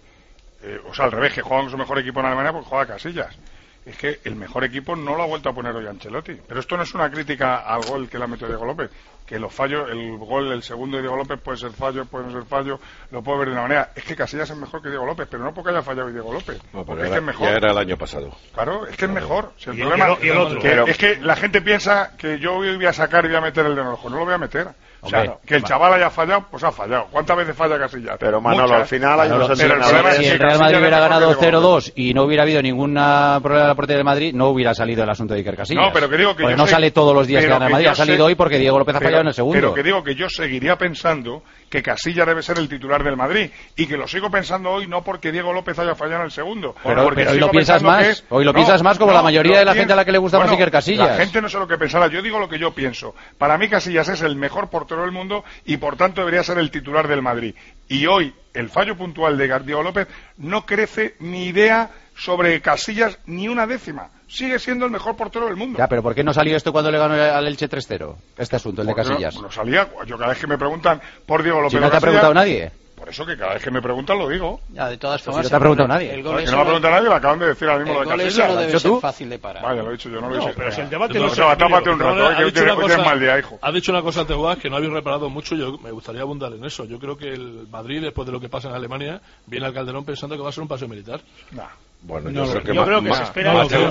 o sea, al revés, que jugaba con su mejor equipo en Alemania porque jugaba Casillas. Es que el mejor equipo no lo ha vuelto a poner hoy Ancelotti. Pero esto no es una crítica al gol que le ha metido Diego López. Que los fallos, el gol, el segundo de Diego López puede ser fallo, puede no ser fallo, lo puede ver de una manera. Es que Casillas es mejor que Diego López, pero no porque haya fallado Diego López. No, porque es que es mejor. Ya era el año pasado. Claro, es que es mejor. Si el problema es que la gente piensa que yo hoy voy a sacar y voy a meter el de ojo. No lo voy a meter. O sea, que el chaval haya fallado, pues ha fallado. ¿Cuántas veces falla Casillas? Pero Manolo, al final hay unos si el Real Madrid hubiera ganado 0-2 y no hubiera habido ningún problema de la portería del Madrid, no hubiera salido el asunto de Iker Casillas. No, pero que digo que no sale todos los días que gana el Madrid, ha salido hoy porque Diego López ha fallado en el segundo. Pero que digo que yo seguiría pensando que Casillas debe ser el titular del Madrid y que lo sigo pensando hoy no porque Diego López haya fallado en el segundo. Pero hoy lo piensas más, como la mayoría de la gente a la que le gusta más Iker Casillas. La gente no sé lo que pensará, yo digo lo que yo pienso. Para mí Casillas es el mejor portero del mundo y por tanto debería ser el titular del Madrid. Y hoy el fallo puntual de Diego López no crece ni idea sobre Casillas ni una décima. Sigue siendo el mejor portero del mundo. Ya, pero ¿por qué no salió esto cuando le ganó al Elche 3-0? Este asunto, el de Casillas. No salía. Yo cada vez que me preguntan por Diego López... Si no te ha preguntado nadie. Por eso que cada vez que me preguntan lo digo. Ya, de todas formas... Si no te ha preguntado nadie. Que no me ha preguntado nadie, lo acaban de decir ahora mismo lo de Casillas. Eso no debe ser fácil de parar. Vaya, lo he dicho yo, no lo he dicho. Pero si el debate no se... Tápate un rato, que hoy es mal día, hijo. Ha dicho una cosa antes, que no habéis reparado mucho, yo me gustaría abundar en eso. Yo creo que el Madrid, después de lo que pasa en Alemania, viene al Calderón pensando que va a ser un paseo militar. Bueno, yo creo que se espera más el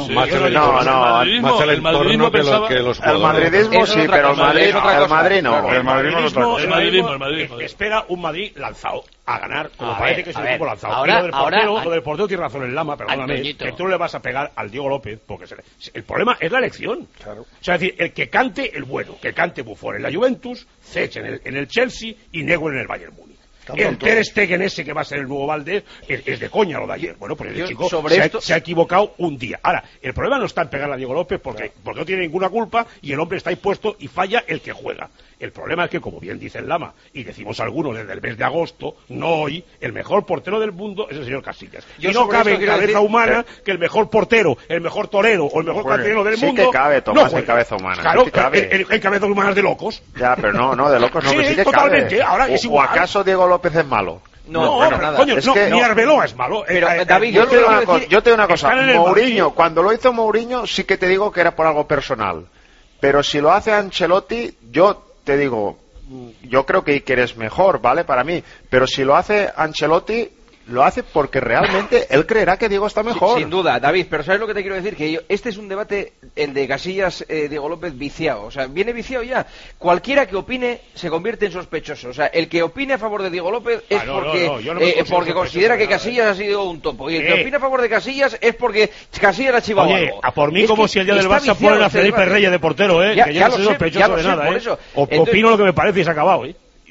entorno que los jugadores. El madridismo sí, pero el Madrid no. El madridismo espera un Madrid lanzado a ganar, como parece que es un equipo lanzado. Lo del portero tiene razón el Lama, perdóname, que tú no le vas a pegar al Diego López, porque el problema es la elección. Claro. O sea, es decir, el que cante el bueno, que cante Buffon en la Juventus, Zech en el Chelsea y Neuer en el Bayern Múnich. El Ter Stegen ese que va a ser el nuevo Valdés es de coña lo de ayer. Bueno, pues el chico se ha equivocado un día. Ahora, el problema no está en pegarle a Diego López porque no tiene ninguna culpa y el hombre está impuesto y falla el que juega. El problema es que, como bien dice el Lama, y decimos algunos desde el mes de agosto, no hoy, el mejor portero del mundo es el señor Casillas. Y no cabe en cabeza humana que el mejor portero, el mejor torero o el mejor canterano del mundo... Sí que cabe, Tomás, en cabeza humana. Claro, en cabeza humana es de locos. Ya, pero no, de locos no. Sí, sí que totalmente. Cabe. Ahora, ¿O acaso Diego López es malo? No, coño, ni Arbeloa es malo. Pero, David, yo te digo una cosa. Mourinho, cuando lo hizo Mourinho, sí que te digo que era por algo personal. Pero si lo hace Ancelotti, yo te digo, yo creo que Iker es mejor, ¿vale? Para mí. Pero si lo hace Ancelotti, lo hace porque realmente él creerá que Diego está mejor. Sin duda, David, pero ¿sabes lo que te quiero decir? Que este es un debate, el de Casillas, Diego López, viciado. O sea, viene viciado ya. Cualquiera que opine se convierte en sospechoso. O sea, el que opine a favor de Diego López es porque considera que Casillas ha sido un topo. Y el que opine a favor de Casillas es porque Casillas ha chivado algo. A por mí es como si el día del Barça ponen a Felipe Reyes de portero, que yo no soy sospechoso de nada, Opino lo que me parece y se ha acabado,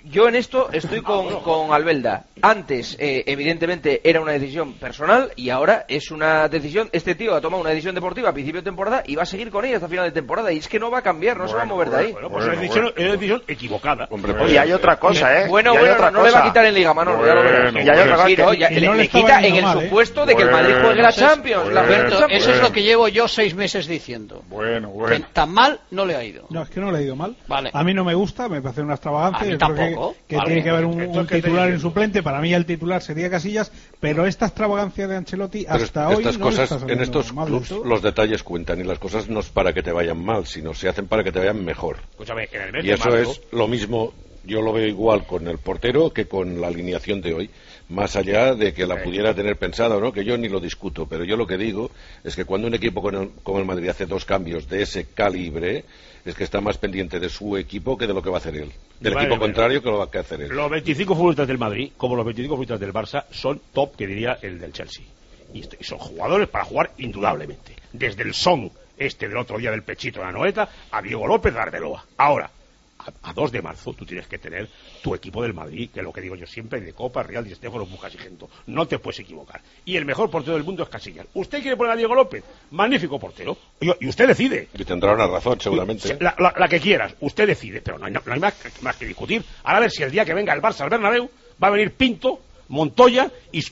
yo en esto estoy con Albelda. Antes, evidentemente, era una decisión personal y ahora es una decisión. Este tío ha tomado una decisión deportiva a principio de temporada y va a seguir con ella hasta final de temporada. Y es que no va a cambiar, no se va a mover de ahí. Pues es una decisión equivocada. Y hay otra cosa, ¿eh? Bueno, no le va a quitar en Liga, Manolo. Ya lo verás. Y hay otra cosa le quita en el supuesto de que el Madrid juegue la Champions. Eso es lo que llevo yo 6 meses diciendo. Bueno. Que tan mal no le ha ido. No, es que no le ha ido mal. Vale. A mí no me gusta, me parece una extravagancia. A mí Yo tampoco. creo que tiene que haber un titular en suplente. Para mí el titular sería Casillas, pero esta extravagancia de Ancelotti hasta hoy estas no cosas, le está en estos mal clubs los detalles cuentan y las cosas no es para que te vayan mal, sino se hacen para que te vayan mejor. Escúchame, en el mes y de eso marzo, es lo mismo, yo lo veo igual con el portero que con la alineación de hoy. Más allá de que la pudiera tener pensada o no, que yo ni lo discuto, pero yo lo que digo es que cuando un equipo como el Madrid hace 2 cambios de ese calibre, es que está más pendiente de su equipo que de lo que va a hacer él. Del equipo contrario que lo va a hacer él. Los 25 futbolistas del Madrid, como los 25 futbolistas del Barça, son top, que diría el del Chelsea. Y son jugadores para jugar indudablemente. Desde el Son, del otro día del pechito de la Noeta, a Diego López de Arbeloa. Ahora, a 2 de marzo tú tienes que tener tu equipo del Madrid, que es lo que digo yo siempre, de Copa, Real, Di Stéfano, Bujas y Gento. No te puedes equivocar. Y el mejor portero del mundo es Casillas. ¿Usted quiere poner a Diego López? Magnífico portero. Y usted decide. Y tendrá una razón, seguramente. La que quieras. Usted decide. Pero no hay más que discutir. Ahora a ver si el día que venga el Barça al Bernabéu va a venir Pinto, Montoya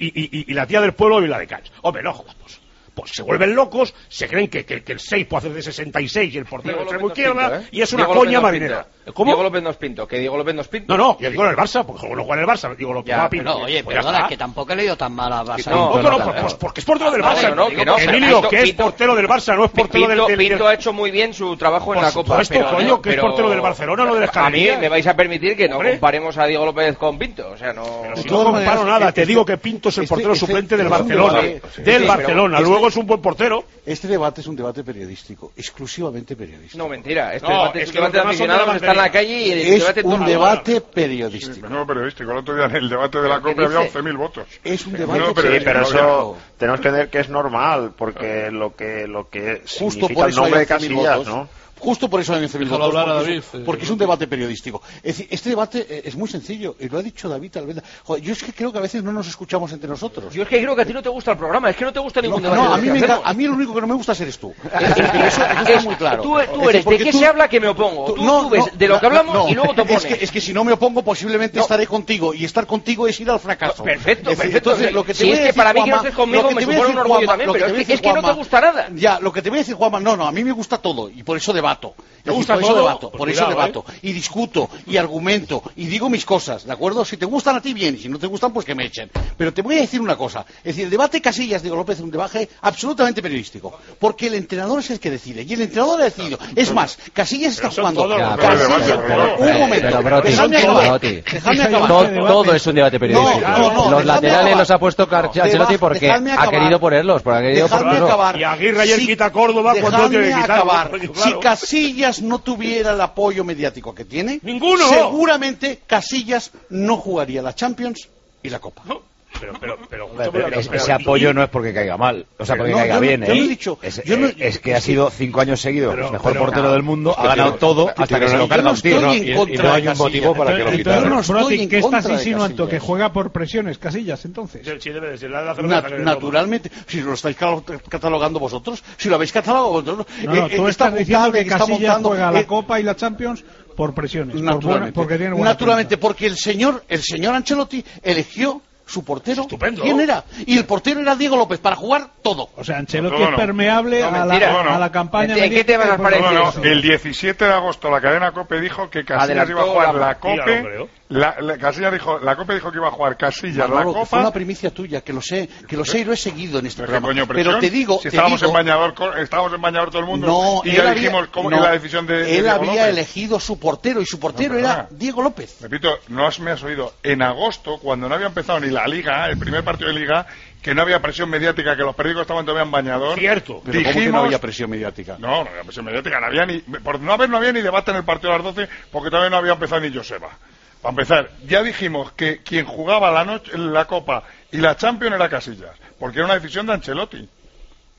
y la tía del pueblo y la de Cans. Hombre, no jodamos. Pues se vuelven locos, se creen que el 6 puede hacer de 66 y el portero de extremo izquierda, y es una coña marinera. ¿Cómo? Diego López no es Pinto, que Diego López no es Pinto. No, yo digo en el Barça, porque no juega en el Barça, Diego López va a Pinto. No, oye, perdona, que tampoco he leído tan mal a Barça. No, porque es portero del Barça. Emilio, que es portero del Barça, no es portero del... Pinto ha hecho muy bien su trabajo en la Copa. Por supuesto, coño, que es portero del Barcelona, no del Escandinavia. A mí me vais a permitir que no comparemos a Diego López con Pinto, o sea, no... No comparo nada, te digo que Pinto es el portero suplente del Barcelona. Del Barcelona, luego es un buen portero. Este debate es un debate periodístico, exclusivamente periodístico. No, mentira. Este debate es un debate de aficionados que está en la calle y el debate es un debate periodístico. No periodístico. El otro día en el debate de la Copa había 11.000 votos. Es un debate periodístico. Sí, pero eso tenemos que ver que es normal, porque lo que significa el nombre de Casillas, ¿no? Justo por eso hay 11.000 votos, porque es un debate periodístico. Es decir, este debate es muy sencillo, y lo ha dicho David Albelda. Joder, yo es que creo que a veces no nos escuchamos entre nosotros. Yo es que creo que a ti no te gusta el programa, es que no te gusta ningún debate. No, a mí lo único que no me gusta eres tú. Eso está muy claro. Tú eres de qué se habla que me opongo. Tú ves de lo que hablamos y luego te opones. Es que si no me opongo, posiblemente estaré contigo, y estar contigo es ir al fracaso. Perfecto. Entonces, lo que te voy a decir, para mí que no estés conmigo me supone un orgullo también, pero es que no te gusta nada. Ya, lo que te voy a decir, Juanma, no, a mí me gusta todo, y por eso debato. Por eso debato, y discuto, y argumento, y digo mis cosas, ¿de acuerdo? Si te gustan a ti, bien, y si no te gustan, pues que me echen. Pero te voy a decir una cosa, es decir, el debate Casillas-Diego López es un debate absolutamente periodístico, porque el entrenador es el que decide, y el entrenador ha decidido. Es más, Casillas está jugando... Un momento, dejadme acabar. Todo es un debate periodístico. Los laterales los ha puesto Ancelotti porque ha querido ponerlos. Dejadme acabar. Y Aguirre ayer quita Córdoba cuando tiene que quitar. Si Casillas no tuviera el apoyo mediático que tiene, ¡ninguno! Seguramente Casillas no jugaría la Champions y la Copa. Pero ese apoyo no es porque caiga mal, o sea, porque caiga bien. Es que ha sido 5 años seguidos mejor portero del mundo, ha ganado todo hasta que se lo carga un tío, y no hay un motivo para que lo quitara. ¿Qué estás insinuando? ¿Que juega por presiones Casillas, entonces? Sí, debe de ser. Naturalmente, si lo estáis catalogando vosotros, si lo habéis catalogado vosotros... No, tú estás diciendo que Casillas juega la Copa y la Champions por presiones. Naturalmente, porque el señor Ancelotti eligió su portero. Estupendo. ¿Quién era? Y el portero era Diego López para jugar todo. O sea, Ancelotti es permeable a la campaña. ¿En qué te vas a parecer? El 17 de agosto la cadena COPE dijo que Casillas iba a jugar la COPE. Casillas dijo, la COPE dijo que iba a jugar Casillas la Copa. Fue una primicia tuya, que lo sé y lo he seguido en este programa. Pero te digo, si estábamos en bañador todo el mundo, no, y ya dijimos cómo la decisión de él había elegido su portero, y su portero era Diego López. Repito, no me has oído. En agosto, cuando no había empezado ni la Liga, el primer partido de Liga, que no había presión mediática, que los periódicos estaban todavía en bañador. Cierto. Pero dijimos, ¿cómo que no había presión mediática? No había presión mediática, no había ni debate en el partido a las 12, porque todavía no había empezado ni Joseba. Para empezar, ya dijimos que quien jugaba la Copa y la Champions era Casillas, porque era una decisión de Ancelotti.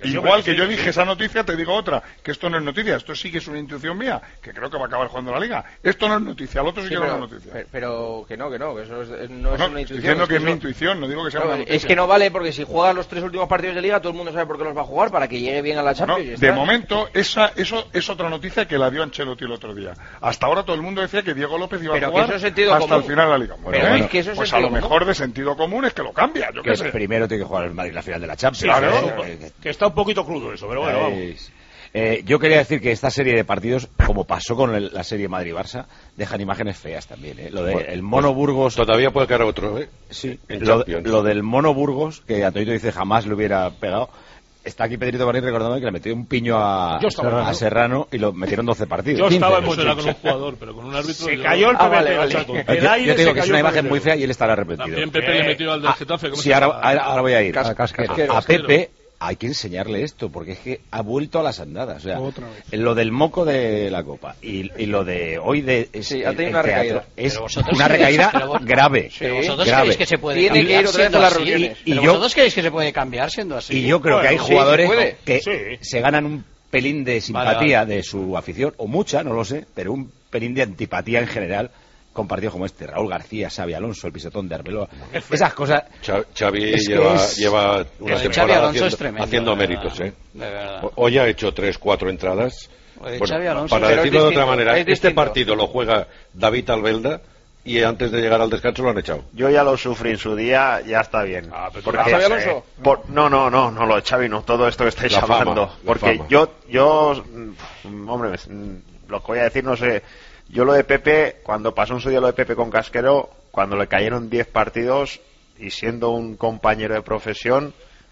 Igual que yo dije esa noticia, te digo otra, que esto no es noticia, esto sí que es una intuición mía, que creo que va a acabar jugando la Liga. Esto no es noticia, al otro sí que no es noticia. Pero que no, que eso no es una intuición. Diciendo que es mi intuición, no digo que sea una noticia. Es que no vale, porque si juegas los 3 últimos partidos de Liga, todo el mundo sabe por qué los va a jugar, para que llegue bien a la Champions. De momento, eso es otra noticia que la dio Ancelotti el otro día. Hasta ahora todo el mundo decía que Diego López iba a jugar hasta el final de la Liga. Bueno, pues a lo mejor de sentido común es que lo cambia, yo qué sé. Primero tiene que jugar el Madrid la final de la Champions. Claro, que está un poquito crudo eso, pero bueno, vamos. Yo quería decir que esta serie de partidos, como pasó con la serie Madrid-Barça, dejan imágenes feas también. Lo del Mono Burgos... Todavía puede quedar otro, ¿eh? Sí, lo del Mono Burgos, que Antonio dice jamás le hubiera pegado. Está aquí Pedrito Marín recordando que le metió un piño a Serrano y lo metieron 12 partidos. Yo estaba en Montjuic con un jugador, pero con un árbitro... Se cayó el PPT. Yo digo que es una imagen muy fea y él estará arrepentido. También Pepe le metió al del Getafe. Sí, ahora voy a ir. A Pepe... Hay que enseñarle esto, porque es que ha vuelto a las andadas. O sea, lo del moco de la Copa y lo de hoy de ha tenido una recaída. Es una recaída grave. Pero vosotros creéis que se puede cambiar siendo así. ¿Vosotros creéis que se puede cambiar siendo así? Y yo creo que hay jugadores que se ganan un pelín de simpatía de su afición, o mucha, no lo sé, pero un pelín de antipatía en general con partidos como este, Raúl García, Xavi Alonso, el pisotón de Arbeloa, esas cosas. Xavi lleva una temporada haciendo méritos, ¿eh? Hoy ha hecho 3-4 entradas. Bueno, para decirlo de otra manera, este partido lo juega David Albelda y antes de llegar al descanso lo han echado. Yo ya lo sufrí en su día, ya está bien. Porque ¿Xavi Alonso? No, lo de Xavi no, todo esto que estáis hablando. Porque hombre, lo que voy a decir no sé. Yo lo de Pepe, cuando pasó un su día lo de Pepe con Casquero, cuando le cayeron 10 partidos y siendo un compañero de profesión,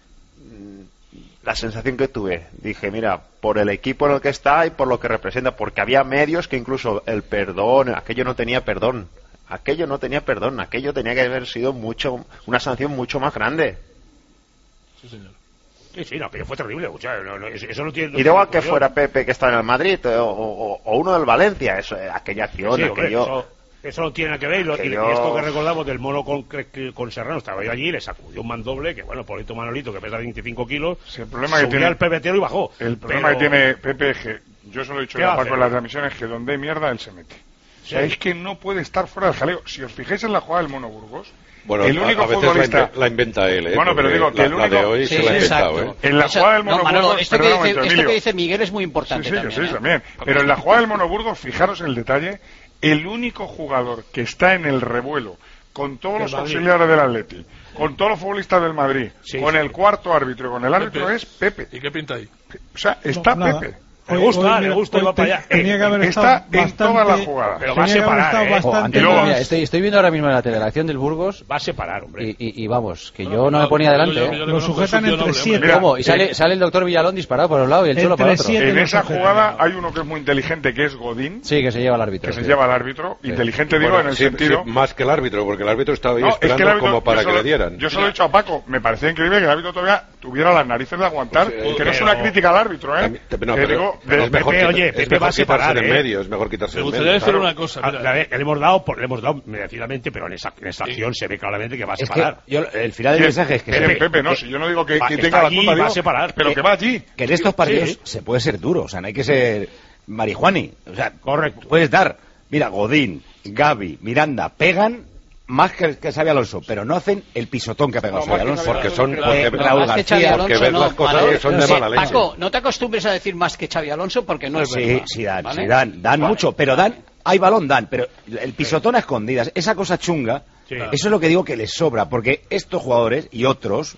la sensación que tuve, dije, mira, por el equipo en el que está y por lo que representa, porque había medios que incluso el perdón, aquello no tenía perdón, aquello tenía que haber sido una sanción mucho más grande. Sí, señor. Sí, no, pero fue terrible. O sea, eso no tiene. Y da igual que fuera Pepe, que está en el Madrid, o uno del Valencia, aquella acción, eso no tiene nada que ver. Y esto que recordamos del mono con Serrano, estaba yo allí, le sacudió un mandoble, que bueno, Polito Manolito, que pesa 25 kilos, el problema que tiene al pebetero y bajó. El problema que tiene Pepe es que, yo se lo he dicho a Paco en las transmisiones, que donde hay mierda, él se mete. O sea, es que no puede estar fuera del jaleo. Si os fijáis en la jugada del Mono Burgos, bueno, el único a veces futbolista la inventa él, ¿eh? Bueno, pero digo que el único... la de hoy se la ha inventado, ¿eh? En la jugada del Mono Burgos... Esto que dice Miguel es muy importante también. Pero en la jugada del Mono Burgos, fijaros en el detalle, el único jugador que está en el revuelo con todos los auxiliares del Atleti, con todos los futbolistas del Madrid, con el cuarto árbitro y con el árbitro es Pepe. ¿Y qué pinta ahí? O sea, está Pepe. Le gusta y va para allá. Tenía que haber está en toda la jugada. Pero va a separar, mira, estoy viendo ahora mismo en la tele la acción del Burgos. Va a separar, hombre. Y vamos, que yo no me ponía delante. Lo sujetan entre 7. ¿Cómo? Y sale el doctor Villalón disparado por un lado y el Cholo por otro. En esa jugada hay uno que es muy inteligente, que es Godín. Sí, que se lleva al árbitro. Inteligente, digo, en el sentido... más que el árbitro, porque el árbitro estaba ahí esperando como para que le dieran. Yo se lo he dicho a Paco, me parecía increíble que el árbitro todavía tuviera las narices de aguantar, que no es una crítica al árbitro, ¿eh? Es mejor Pepe va a separar, en medio, es mejor quitarse en medio. Me gustaría decir una cosa. Le hemos dado merecidamente, pero en esa acción se ve claramente que va a separar. El final del mensaje es que Pepe, no, si yo no digo que tenga la culpa, va a separar, pero que va allí. Que en estos partidos se puede ser duro, o sea, no hay que ser marihuani, o sea, correcto. Puedes dar, mira, Godín, Gavi, Miranda, pegan más que Xavi Alonso, pero no hacen el pisotón que ha pegado Xavi Alonso. Porque son Raúl García, porque ven las cosas que son de mala leche. Paco, no te acostumbres a decir más que Xavi Alonso porque no es verdad. Sí, dan mucho, pero hay balón, pero el pisotón a escondidas, esa cosa chunga, eso es lo que digo que les sobra, porque estos jugadores y otros,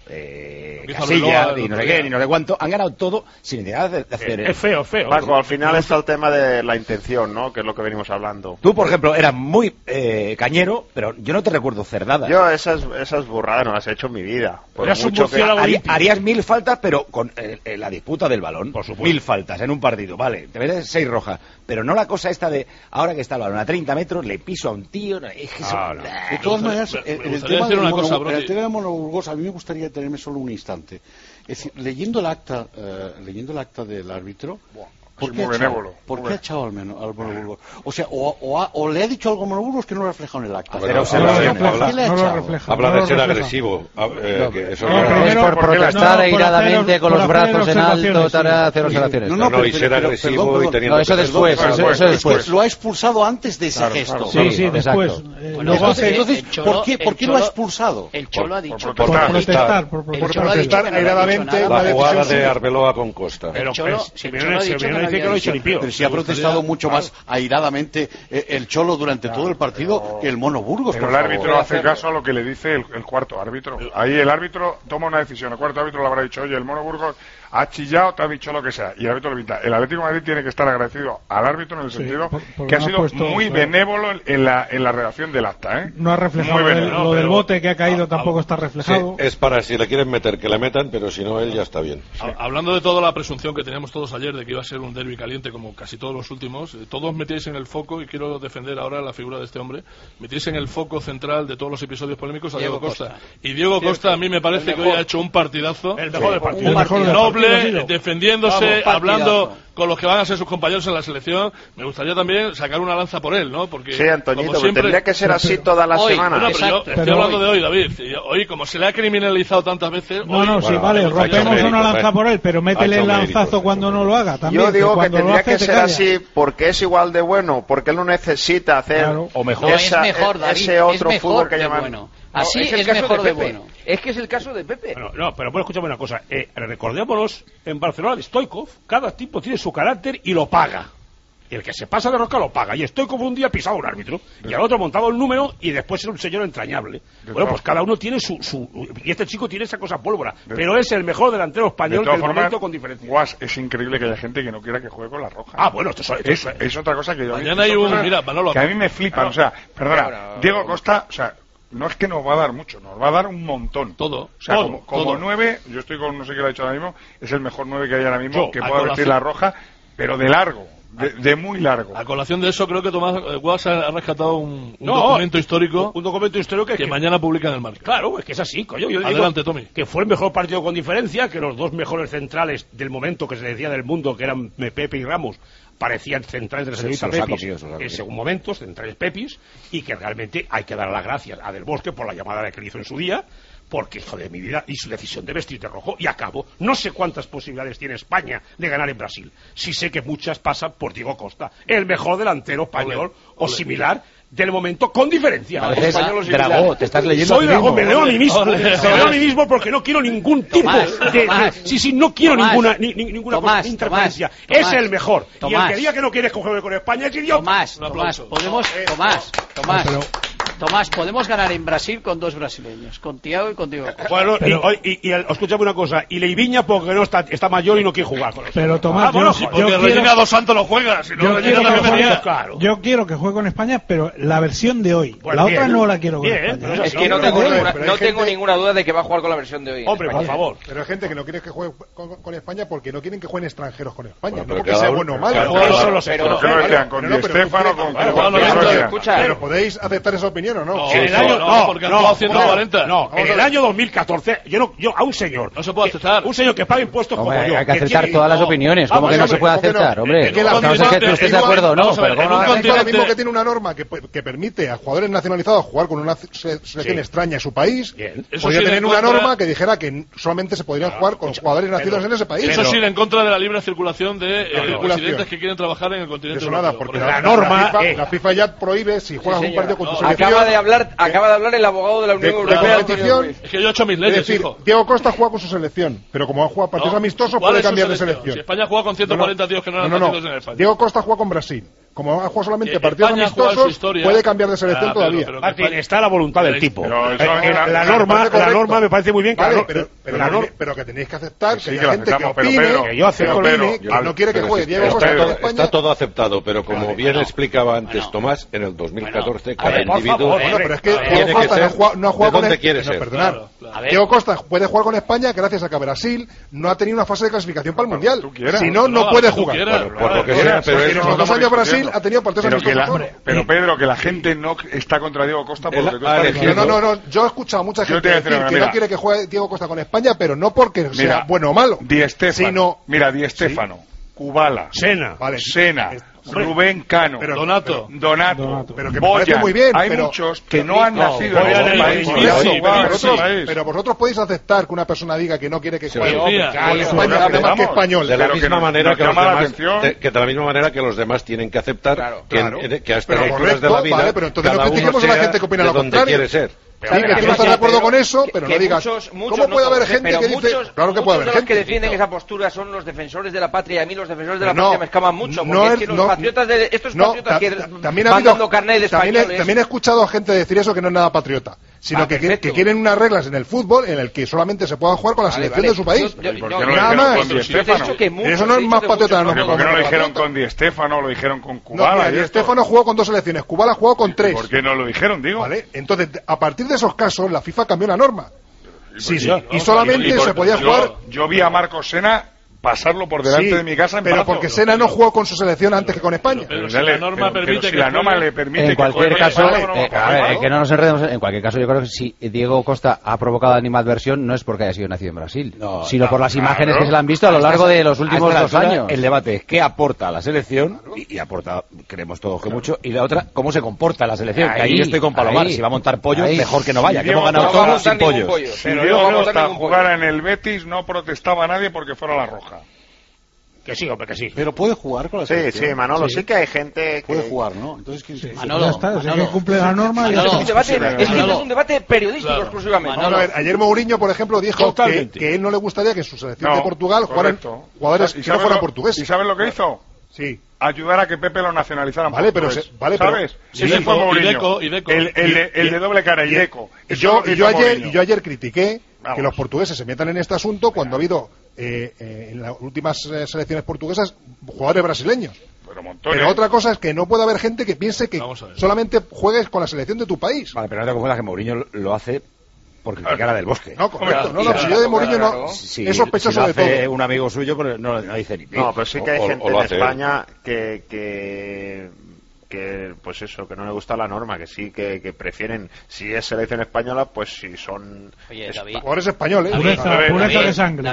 Casillas y no sé qué, ni no sé cuánto, han ganado todo sin necesidad de hacer... Es feo. Paco, al final está el tema de la intención, ¿no? Que es lo que venimos hablando. Tú, por ejemplo, eras muy cañero, pero yo no te recuerdo cerdadas. Yo esas burradas no las he hecho en mi vida. Harías 1000 faltas, pero con la disputa del balón. Por supuesto. 1000 faltas en un partido, vale, te metes 6 rojas, pero no la cosa esta de, ahora que está el balón a 30 metros, le piso a un tío, es que eso... De todas maneras, en el tema del Mono Burgos, a mí me gustaría tenerme solo un instante. Es decir, leyendo el acta del árbitro, ¿Por qué ha echado al Mono Burgos? O sea, o le ha dicho algo al Mono Burgos que no lo ha reflejado en el acta. Habla de ser agresivo. Por protestar airadamente con los brazos en alto, hacer observaciones. No, y ser agresivo y teniendo... No, eso después. Lo ha expulsado antes de ese gesto. Sí, después. Entonces, ¿por qué lo ha expulsado? El Cholo ha dicho... Por protestar airadamente. La jugada de Arbeloa con Costa. Pero Simeone dice que lo ha hecho limpio. Pero si ha protestado mucho más airadamente el Cholo durante todo el partido que el Mono Burgos. Pero el árbitro hace caso a lo que le dice el cuarto árbitro. Ahí el árbitro toma una decisión. El cuarto árbitro le habrá dicho, oye, el Mono Burgos ha chillado, te ha dicho lo que sea. Y el árbitro le pinta. El Atlético de Madrid tiene que estar agradecido al árbitro en el sentido que ha sido muy benévolo en la redacción del acta. No ha reflejado lo del bote que ha caído, tampoco está reflejado. Sí, es para si le quieren meter, que le metan, pero si no, él ya está bien. Sí. Hablando de toda la presunción que teníamos todos ayer de que iba a ser un derbi caliente como casi todos los últimos, todos metíais en el foco, y quiero defender ahora la figura de este hombre, metíais en el foco central de todos los episodios polémicos a Diego Costa. Y Diego Costa a mí me parece que hoy ha hecho un partidazo. El mejor del partido. Noble, defendiéndose, hablando con los que van a ser sus compañeros en la selección. Me gustaría también sacar una lanza por él, ¿no? Porque sí, Antoñito, siempre... tendría que ser así toda la semana. Bueno, pero yo estoy hablando de hoy, David. Hoy, como se le ha criminalizado tantas veces... Vale, rompemos una lanza por él, pero métele el lanzazo cuando no lo haga también. Yo digo que tendría que ser así porque es igual de bueno, porque él no necesita hacer o mejor. Ese otro fútbol que llaman... Bueno. Así es mejor de bueno. Es que es el caso de Pepe. Pero bueno, escúchame una cosa. Recordémonos, en Barcelona, Stoichkov, cada tipo tiene su carácter y lo paga. El que se pasa de rosca lo paga. Y Stoichkov un día pisaba un árbitro, y al otro montaba un número, y después era un señor entrañable. Bueno, pues cada uno tiene su... Y este chico tiene esa cosa pólvora. Pero es el mejor delantero español del momento con diferencia. Guas, es increíble que haya gente que no quiera que juegue con la roja. Bueno, es otra cosa que yo... Mañana hay un... Mira, Manolo... Que a mí me flipan, o sea, perdona, Diego Costa, o sea... No es que nos va a dar mucho, nos va a dar un montón. Todo. O sea, como 9, yo estoy con, no sé qué lo ha dicho ahora mismo, es el mejor 9 que hay ahora mismo, que pueda vestir la roja, pero de largo. De muy largo. A colación de eso, creo que Tomás Guas ha rescatado un documento histórico. Un documento histórico que mañana publica en el Marca. Claro, es que es así, coño. Yo Adelante, digo Tommy. Que fue el mejor partido con diferencia, que los dos mejores centrales del momento que se decía del mundo, que eran Pepe y Ramos, parecían centrales de la señorita Pepis según momentos, centrales Pepis, y que realmente hay que dar las gracias a Del Bosque por la llamada que le hizo en su día, porque, hijo de mi vida, y su decisión de vestir de rojo, y acabo, no sé cuántas posibilidades tiene España de ganar en Brasil. Sí sé que muchas pasan por Diego Costa, el mejor delantero español o similar del momento, con diferencia. Dragó, te estás leyendo. Soy Dragó, me leo a mí mismo. Me leo a mí mismo porque no quiero ningún tipo de... no quiero ninguna interferencia. Es el mejor. Y el que diga que no quiere jugar con España es idiota. Tomás, podemos ganar en Brasil con dos brasileños, con Thiago y con Diego Costa. Bueno, escúchame una cosa, y Leiviña porque no está mayor y no quiere jugar con Pero Tomás, porque Reina dos Santos lo juega, si no yo quiero que juegue con España, pero la versión de hoy, la otra no la quiero con España. Es que no tengo ninguna duda de que va a jugar con la versión de hoy. Hombre, por favor. Pero hay gente que no quiere que juegue con España porque no quieren que jueguen extranjeros con España, no porque sea bueno o malo. Eso lo sé. Con Di Stéfano, con pero podéis aceptar esa opinión o no. Porque no, 140. No, en el año 2014, yo a un señor. No se puede aceptar. Un señor que paga impuestos como yo. Hay que aceptar todas las opiniones. ¿Cómo que no se puede aceptar, hombre? No sé que tú estés de acuerdo o no, pero ¿cómo no? Ahora mismo que tiene una norma que permite a jugadores nacionalizados jugar con una selección extraña en su país, podría tener una norma que dijera que solamente se podrían jugar con jugadores nacidos en ese país. Eso sí, en contra de la libre circulación de residentes que quieren trabajar en el continente europeo. Eso nada, porque la norma, la FIFA ya prohíbe si juegas un partido con tu selección. Acaba de hablar el abogado de la Unión Europea. Es que yo he hecho mis leyes, hijo. Diego Costa juega con su selección, pero como ha jugado partidos amistosos puede cambiar de selección. Si España juega con 140 tíos que no eran nacidos en España. Diego Costa juega con Brasil. Como ha jugado solamente partidos amistosos, puede cambiar de selección todavía. Martín, está la voluntad del tipo. La norma me parece muy bien. Pero que tenéis que aceptar que hay gente que opine, que no quiere que juegue Diego Costa con España. Está todo aceptado, pero como bien explicaba antes Tomás, en el 2014 cada individuo pero es que Diego Costa no ha jugado con España. Diego Costa puede jugar con España gracias a que Brasil no ha tenido una fase de clasificación para el Mundial. Si no, no puede jugar. Por lo que sea, pero en los 2 años Brasil ha tenido partidos amistosos. Pero Pedro, que la gente no está contra Diego Costa porque tú estás diciendo. No, yo he escuchado a mucha gente decir que no quiere que juegue Diego Costa con España, pero no porque sea bueno o malo. Di Stéfano. Kubala, Sena, Rubén Cano, Donato, pero que me Boyan. parece muy bien, hay pero muchos que no han nacido en ese país. Pero vosotros podéis aceptar que una persona diga que no quiere que juegue en España, además que español. De la misma manera que los demás, que de la misma manera que los demás tienen que aceptar que a estas alturas de la vida, pero entonces no cada critiquemos uno a la gente que opina de lo donde contrario. quiere ser. Sí, que tú no estás de acuerdo con eso, pero no digas. ¿Cómo puede haber gente que dice.? Claro que puede haber gente. Los que defienden esa postura son los defensores de la patria. Y a mí los defensores de la patria me escaman mucho. Porque es que los patriotas de. Estos patriotas que van dando carnet de españoles. También he escuchado a gente decir eso, que no es nada patriota. Sino que quieren unas reglas en el fútbol en el que solamente se pueda jugar con la selección de su país. Nada más. Eso no es más patriota. ¿Por qué no lo dijeron con Di Stéfano? Lo dijeron con Kubala. Di Stéfano jugó con 2 selecciones. Kubala jugó con 3. ¿Por qué no lo dijeron, digo? Vale. Entonces, a partir de esos casos, la FIFA cambió la norma. Sí. Y solamente se podía jugar. Yo vi a Marcos Sena pasarlo por delante de mi casa en pero porque Sena no jugó con su selección antes que con España. Pero si la norma permite si la norma le permite en cualquier caso, que no nos enredemos, en cualquier caso yo creo que si Diego Costa ha provocado animadversión no es porque haya sido nacido en Brasil, sino por las imágenes que se le han visto a lo largo de los últimos 2 años. El debate es qué aporta a la selección, y aporta, creemos todos que mucho, y la otra, cómo se comporta la selección. Que ahí yo estoy con Palomar, si va a montar pollos, mejor que no vaya, que hemos ganado todos sin pollos. Si Diego Costa jugara en el Betis, no protestaba nadie porque fuera la roja. Que sí, hombre, que sí. Pero puede jugar con la selección. Sí, Manolo, sí que hay gente que... Puede jugar, ¿no? Entonces, Manolo, ya está, si que cumple la norma... Es un debate periodístico exclusivamente. Vamos a ver, ayer Mourinho, por ejemplo, dijo que él no le gustaría que en su selección de Portugal jugaran jugadores que no fueran portugueses. ¿Y sabes lo que hizo? Sí. Ayudar a que Pepe lo nacionalizaran. Vale, pero ¿sabes? Ese fue Mourinho. El de doble cara, Ideco. Yo ayer critiqué que los portugueses se metan en este asunto cuando ha habido en las últimas selecciones portuguesas jugadores brasileños. Pero otra cosa es que no puede haber gente que piense que solamente juegues con la selección de tu país. Vale, pero no te confundas que Mourinho lo hace por criticar a Del Bosque. No, correcto. Si yo de Mourinho no... es sospechoso de todo. Un amigo suyo, pero no dice ni pie. No, pero sí que hay gente en España que pues eso, que no le gusta la norma, que sí, que prefieren, si es selección española, pues si son jugadores españoles. Pureza de sangre.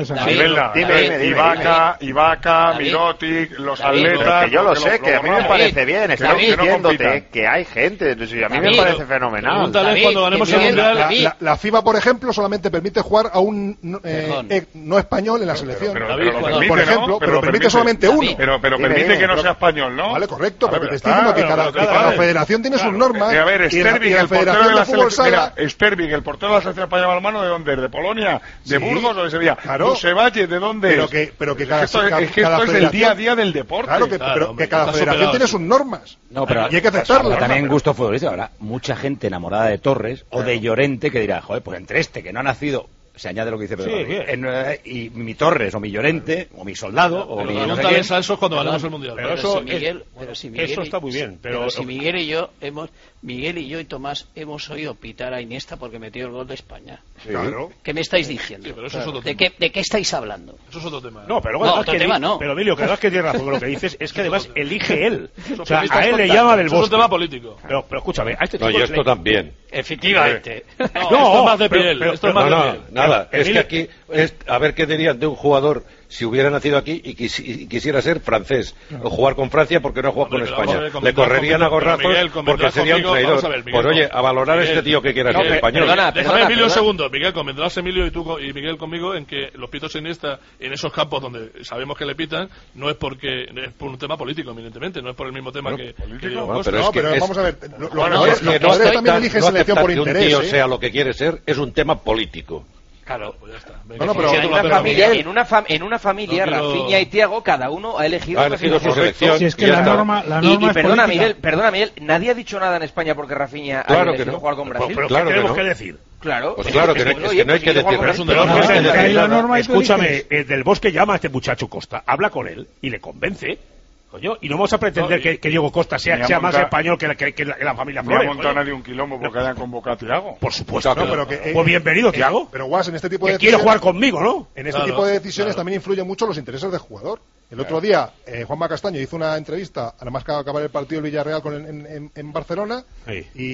Ibaka, Mirotic, los atletas. Que yo lo sé, que a mí me parece bien, estoy diciéndote que hay gente, a mí me parece fenomenal. Cuando ganemos el Mundial. La FIFA, por ejemplo, solamente permite jugar a un no español en la selección. Por ejemplo, pero permite solamente uno. Pero permite que no sea español, ¿no? Vale, correcto, pero te estoy diciendo que cada federación tiene sus normas. A ver, Sterving, el portero de la selección. Sterving, el portero de la selección española balonmano, ¿de dónde? ¿De Polonia? ¿De Burgos o de Sevilla? Lusevalle, ¿de dónde? Pero que cada esto es el día a día del deporte. Claro, pero que cada federación tiene sus normas. No, pero y hay que aceptarlas. También gusto futbolístico. Habrá mucha gente enamorada de Torres o de Llorente que dirá, joder, pues entre que no ha nacido, se añade lo que dice Pedro, y mi Torres o mi Llorente o mi Soldado o mi pregúntales a esos cuando ganemos el Mundial. Pero eso está muy bien, pero si Miguel y yo y Tomás hemos oído pitar a Iniesta porque metió el gol de España. Claro. ¿Qué me estáis diciendo? Pero eso es otro ¿De qué estáis hablando? Eso es otro tema. No, pero pero Emilio, que además que tiene razón con lo que dices, es que además elige él. O sea, a él le llama Del Bosque. Es un tema político. Pero escúchame, a este tipo... No, y esto también. Efectivamente. No, esto es más de piel. Nada, es que aquí, a ver qué dirían de un jugador si hubiera nacido aquí y quisiera ser francés o jugar con Francia porque no juega con España. Le correrían a gorrazos porque sería un traidor. Pues oye, a valorar a este tío que quiera ser español. Déjame, Emilio, un segundo. Miguel, convendrás Emilio y tú y Miguel conmigo en que los pitos en esos campos donde sabemos que le pitan no es porque es por un tema político, evidentemente, no es por el mismo tema que pero vamos a ver, los jugadores también eligen selección por interés. Que un tío sea lo que quiere ser es un tema político. Claro, pues ya está. En una familia, Rafinha y Thiago, cada uno ha elegido su selección. Si es que la norma y perdona, Miguel, nadie ha dicho nada en España porque Rafinha ha elegido jugar con Brasil. Pero ¿qué tenemos que decir? Claro, pues claro que no hay que decir. Escúchame, Del Bosque llama a este muchacho Costa, habla con él y le convence. Coño, y no vamos a pretender que Diego Costa sea más español que la familia Flores. No ha montado nadie un quilombo porque hayan convocado a Thiago. Por supuesto. Pues bienvenido, Thiago. Pero Guas, en este tipo de decisiones... quiere jugar conmigo, ¿no? En este tipo de decisiones también influyen mucho los intereses del jugador. El otro día, Juanma Castaño hizo una entrevista, además que acaba el partido del Villarreal en Barcelona, y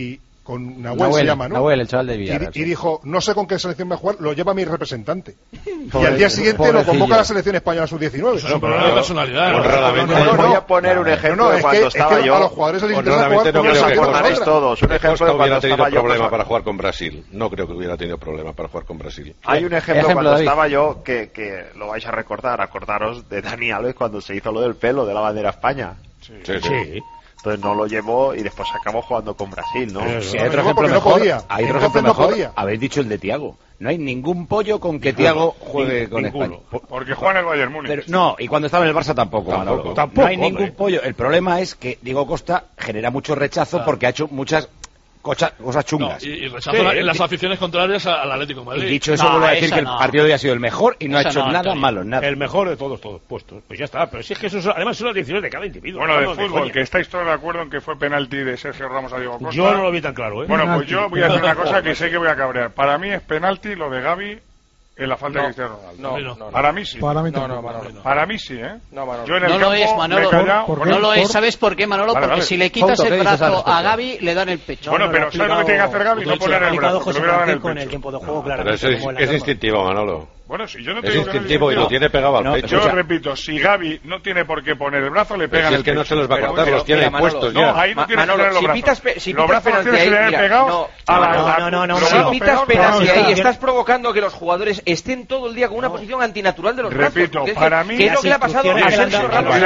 con Nahuel se llama, ¿no? Nahuel, el chaval de Villarreal. Y dijo, no sé con qué selección va a jugar, lo lleva mi representante. Y al día siguiente lo convoca a la selección española sub-19. Eso es un problema de personalidad. No, voy a poner un ejemplo de cuando estaba yo. A los jugadores les interesa jugar con los acordaréis todos. Un ejemplo de cuando estaba yo. Problema para jugar con Brasil. No creo que hubiera tenido problema para jugar con Brasil. Hay un ejemplo cuando estaba yo que lo vais a recordar. Acordaros de Dani Alves cuando se hizo lo del pelo de la bandera España. Sí. Entonces no lo llevó y después acabó jugando con Brasil, ¿no? Si hay otro ejemplo mejor, hay otro ejemplo mejor. Habéis dicho el de Thiago. No hay ningún pollo con que Thiago juegue con España. Porque juega en el Bayern Múnich. No, y cuando estaba en el Barça tampoco. No hay ningún pollo. El problema es que Diego Costa genera mucho rechazo porque ha hecho muchas cosas chungas. No, y rechazo en las aficiones contrarias al Atlético de Madrid. Y dicho eso, vuelvo a decir que el partido de hoy ha sido el mejor y no ha hecho nada malo, nada. El mejor de todos puestos. Pues ya está. Pero si es que eso además son las decisiones de cada individuo. Bueno, de fútbol, que estáis todos de acuerdo en que fue penalti de Sergio Ramos a Diego Costa. Yo no lo vi tan claro, ¿eh? Bueno, pues yo voy a decir una cosa que sé que voy a cabrear. Para mí es penalti lo de Gavi en la falta de Cristiano Ronaldo. No. Para mí sí. Para mí Para mí sí, ¿eh? No, Manolo. Yo en el no campo lo es, Manolo. No lo es. ¿Sabes por qué, Manolo? Vale, porque si le quitas el brazo a Gavi, le dan el pecho. Bueno, pero ¿sabes lo que tiene que hacer Gavi? No poner el brazo, que lo dan el con el tiempo de juego, claro. Pero es instintivo, Manolo. Bueno, si yo no te es digo instintivo y lo tiene pegado al pecho. Yo repito, si Gavi no tiene por qué poner el brazo, le pegan el pecho. Es que no se los va a cortar, los tiene puestos ya. No, ahí no tiene que poner los brazos. Si los brazos tienes que tener pegados a la... Si pitas penalti ahí, estás provocando que los jugadores estén todo el día con una posición antinatural de los brazos. Repito, para mí... ¿Qué es lo que le ha pasado a Sergio Ramos?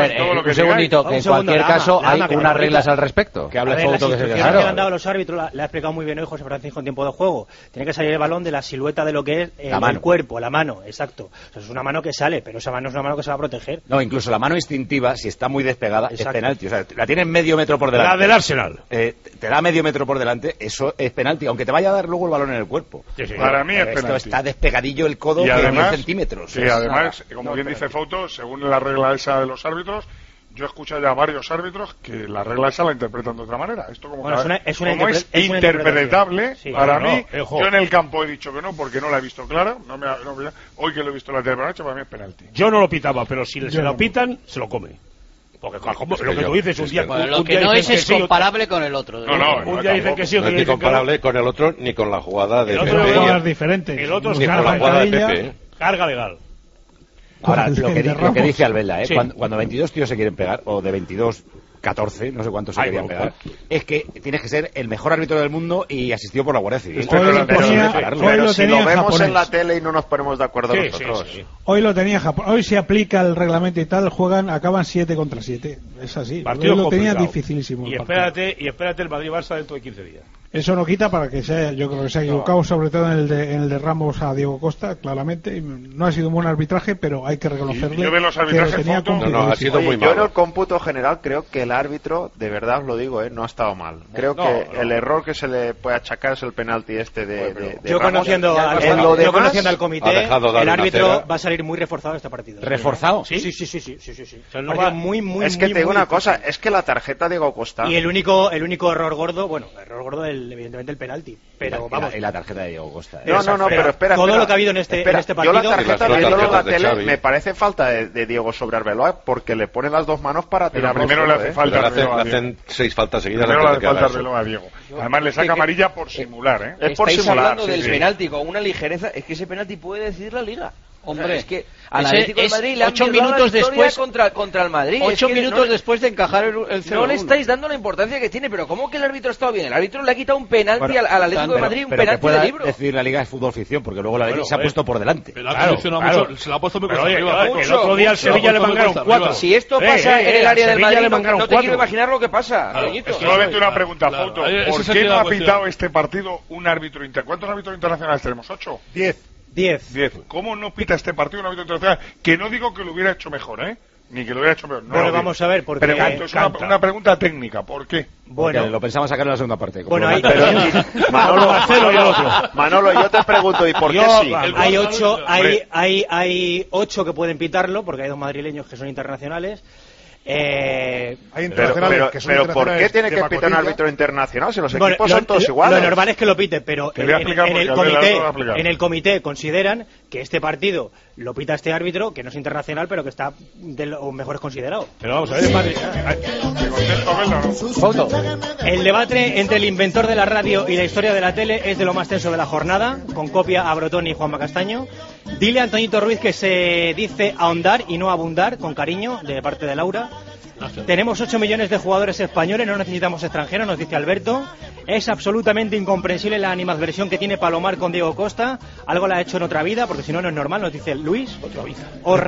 Un segundito, que en cualquier caso hay unas reglas al respecto. Que hable el foto que se que han dado los árbitros, le ha explicado muy bien hoy José Francisco en tiempo de juego. Tiene que salir el balón de la silueta de lo que es el cuerpo, la mano, exacto. O sea, es una mano que sale, pero esa mano es una mano que se va a proteger. No, incluso la mano instintiva, si está muy despegada, es penalti. O sea, la tienes medio metro por delante. La del Arsenal. Te da medio metro por delante, eso es penalti, aunque te vaya a dar luego el balón en el cuerpo. Sí. Para mí es penalti. Esto está despegadillo el codo y además, 10 centímetros. Sí, además, como bien dice Fouto, según la regla esa de los árbitros, yo he escuchado ya a varios árbitros que la regla esa la interpretan de otra manera. Esto como es interpretable, sí, para mí, yo en el campo he dicho que no, porque no la he visto clara. Hoy que lo he visto la televisión, para mí es penalti. Yo no lo pitaba, pero si se lo pitan, se lo come. Porque lo que tú dices un día... Lo que no es comparable con el otro. Un día dicen que sí, no es ni comparable con el otro, ni con la jugada de Pepe. El otro es jugadas diferentes. El otro es ni con la jugada de Pepe. Carga legal. Ahora, lo que dice Albela, cuando 22 tíos se quieren pegar, o de 22, 14, no sé cuántos se querían pegar, es que tienes que ser el mejor árbitro del mundo y asistido por la Guardia Civil. Pero si lo vemos en la tele y no nos ponemos de acuerdo nosotros. Sí. Hoy lo tenía Japón. Hoy se aplica el reglamento y tal, acaban 7 contra 7. Es así. Partido lo tenía dificilísimo. Y espérate el Madrid-Barça dentro de 15 días. Eso no quita para que sea, yo creo que se ha equivocado, sobre todo en el de Ramos a Diego Costa, claramente. No ha sido un buen arbitraje, pero hay que reconocerle yo de los arbitrajes que lo tenía ha sido muy malo. Yo en el cómputo general creo que el árbitro, de verdad os lo digo, no ha estado mal. Creo que el error que se le puede achacar es el penalti de yo Ramos. Conociendo al comité, el árbitro va a salir muy reforzado este partido. ¿Reforzado? Sí. Es que te digo una cosa, es que la tarjeta de Diego Costa... Y el único error gordo, evidentemente el penalti, pero vamos. Y la tarjeta de Diego Costa. No, pero espera. Todo lo que ha habido en este partido. Yo la tarjeta viéndolo en la tele me parece falta de Diego sobre Arbeloa porque le pone las dos manos para tirar. Primero le hace falta le hacen 6 faltas seguidas. Primero le hace falta Arbeloa a Diego. Además le saca amarilla por simular, Es por simular. Hablando del penalti con una ligereza, es que ese penalti puede decidir la Liga. Hombre, es que al Atlético de Madrid le han 8 minutos después contra el Madrid. 8 minutos después de encajar el 0-1. No le estáis dando la importancia que tiene, pero ¿cómo que el árbitro ha estado bien? El árbitro le ha quitado un penalti al Atlético de Madrid, un penalti de libro. Decidir la Liga es fútbol ficción, porque luego la Liga se ha puesto por delante. Pero mucho, se la ha puesto muy arriba. El otro día al Sevilla le mangaron 4. Si esto pasa en el área del Madrid, no te quiero imaginar lo que pasa. Solamente una pregunta, Fouto. ¿Por qué no ha pitado este partido un árbitro internacional? ¿Cuántos árbitros internacionales tenemos? 8. 10. ¿Cómo no pita este partido un árbitro internacional? Que no digo que lo hubiera hecho mejor, ni que lo hubiera hecho peor. No, bueno, vamos a ver, porque pregunto, es una pregunta técnica. ¿Por qué? Bueno, porque lo pensamos sacar en la segunda parte. Bueno, Manolo, yo te pregunto, ¿y por qué sí? Hay 8 que pueden pitarlo, porque hay 2 madrileños que son internacionales. Hay internacionales que son pero ¿por qué tiene que pitar un árbitro internacional si los equipos son todos iguales? Lo normal es que lo pite, pero en el comité consideran que este partido lo pita este árbitro, que no es internacional, pero que está de los mejores considerados. Pero vamos a ver, el debate entre el inventor de la radio y la historia de la tele es de lo más tenso de la jornada, con copia a Brotón y Juanma Castaño. Dile a Antoñito Ruiz que se dice ahondar y no abundar, con cariño, de parte de Laura. Tenemos 8 millones de jugadores españoles, no necesitamos extranjeros, nos dice Alberto. Es absolutamente incomprensible la animadversión que tiene Palomar con Diego Costa. Algo la ha hecho en otra vida, porque si no, no es normal, nos dice Luis. Os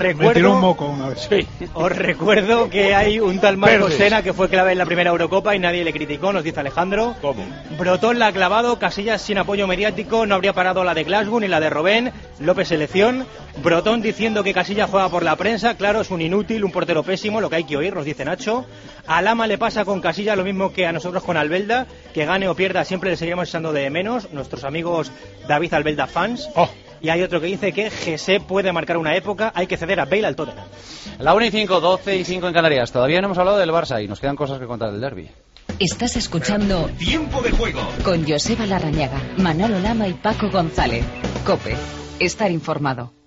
recuerdo que hay un tal Marcos Sena que fue clave en la primera Eurocopa y nadie le criticó, nos dice Alejandro. ¿Cómo? Brotón la ha clavado, Casillas sin apoyo mediático, no habría parado la de Glasgow ni la de Robben, López selección. Brotón diciendo que Casillas juega por la prensa, claro, es un inútil, un portero pésimo, lo que hay que oír, nos dice Nacho. A Lama le pasa con Casillas lo mismo que a nosotros con Albelda, que gane o pierda siempre le seguiremos echando de menos, nuestros amigos David Albelda fans. Y hay otro que dice que Jesse puede marcar una época, hay que ceder a Bale al Tottenham. La 1:05, 12:05 en Canarias. Todavía no hemos hablado del Barça y nos quedan cosas que contar del derbi. Estás escuchando Tiempo de Juego con Joseba Larrañaga, Manolo Lama y Paco González. COPE. Estar informado.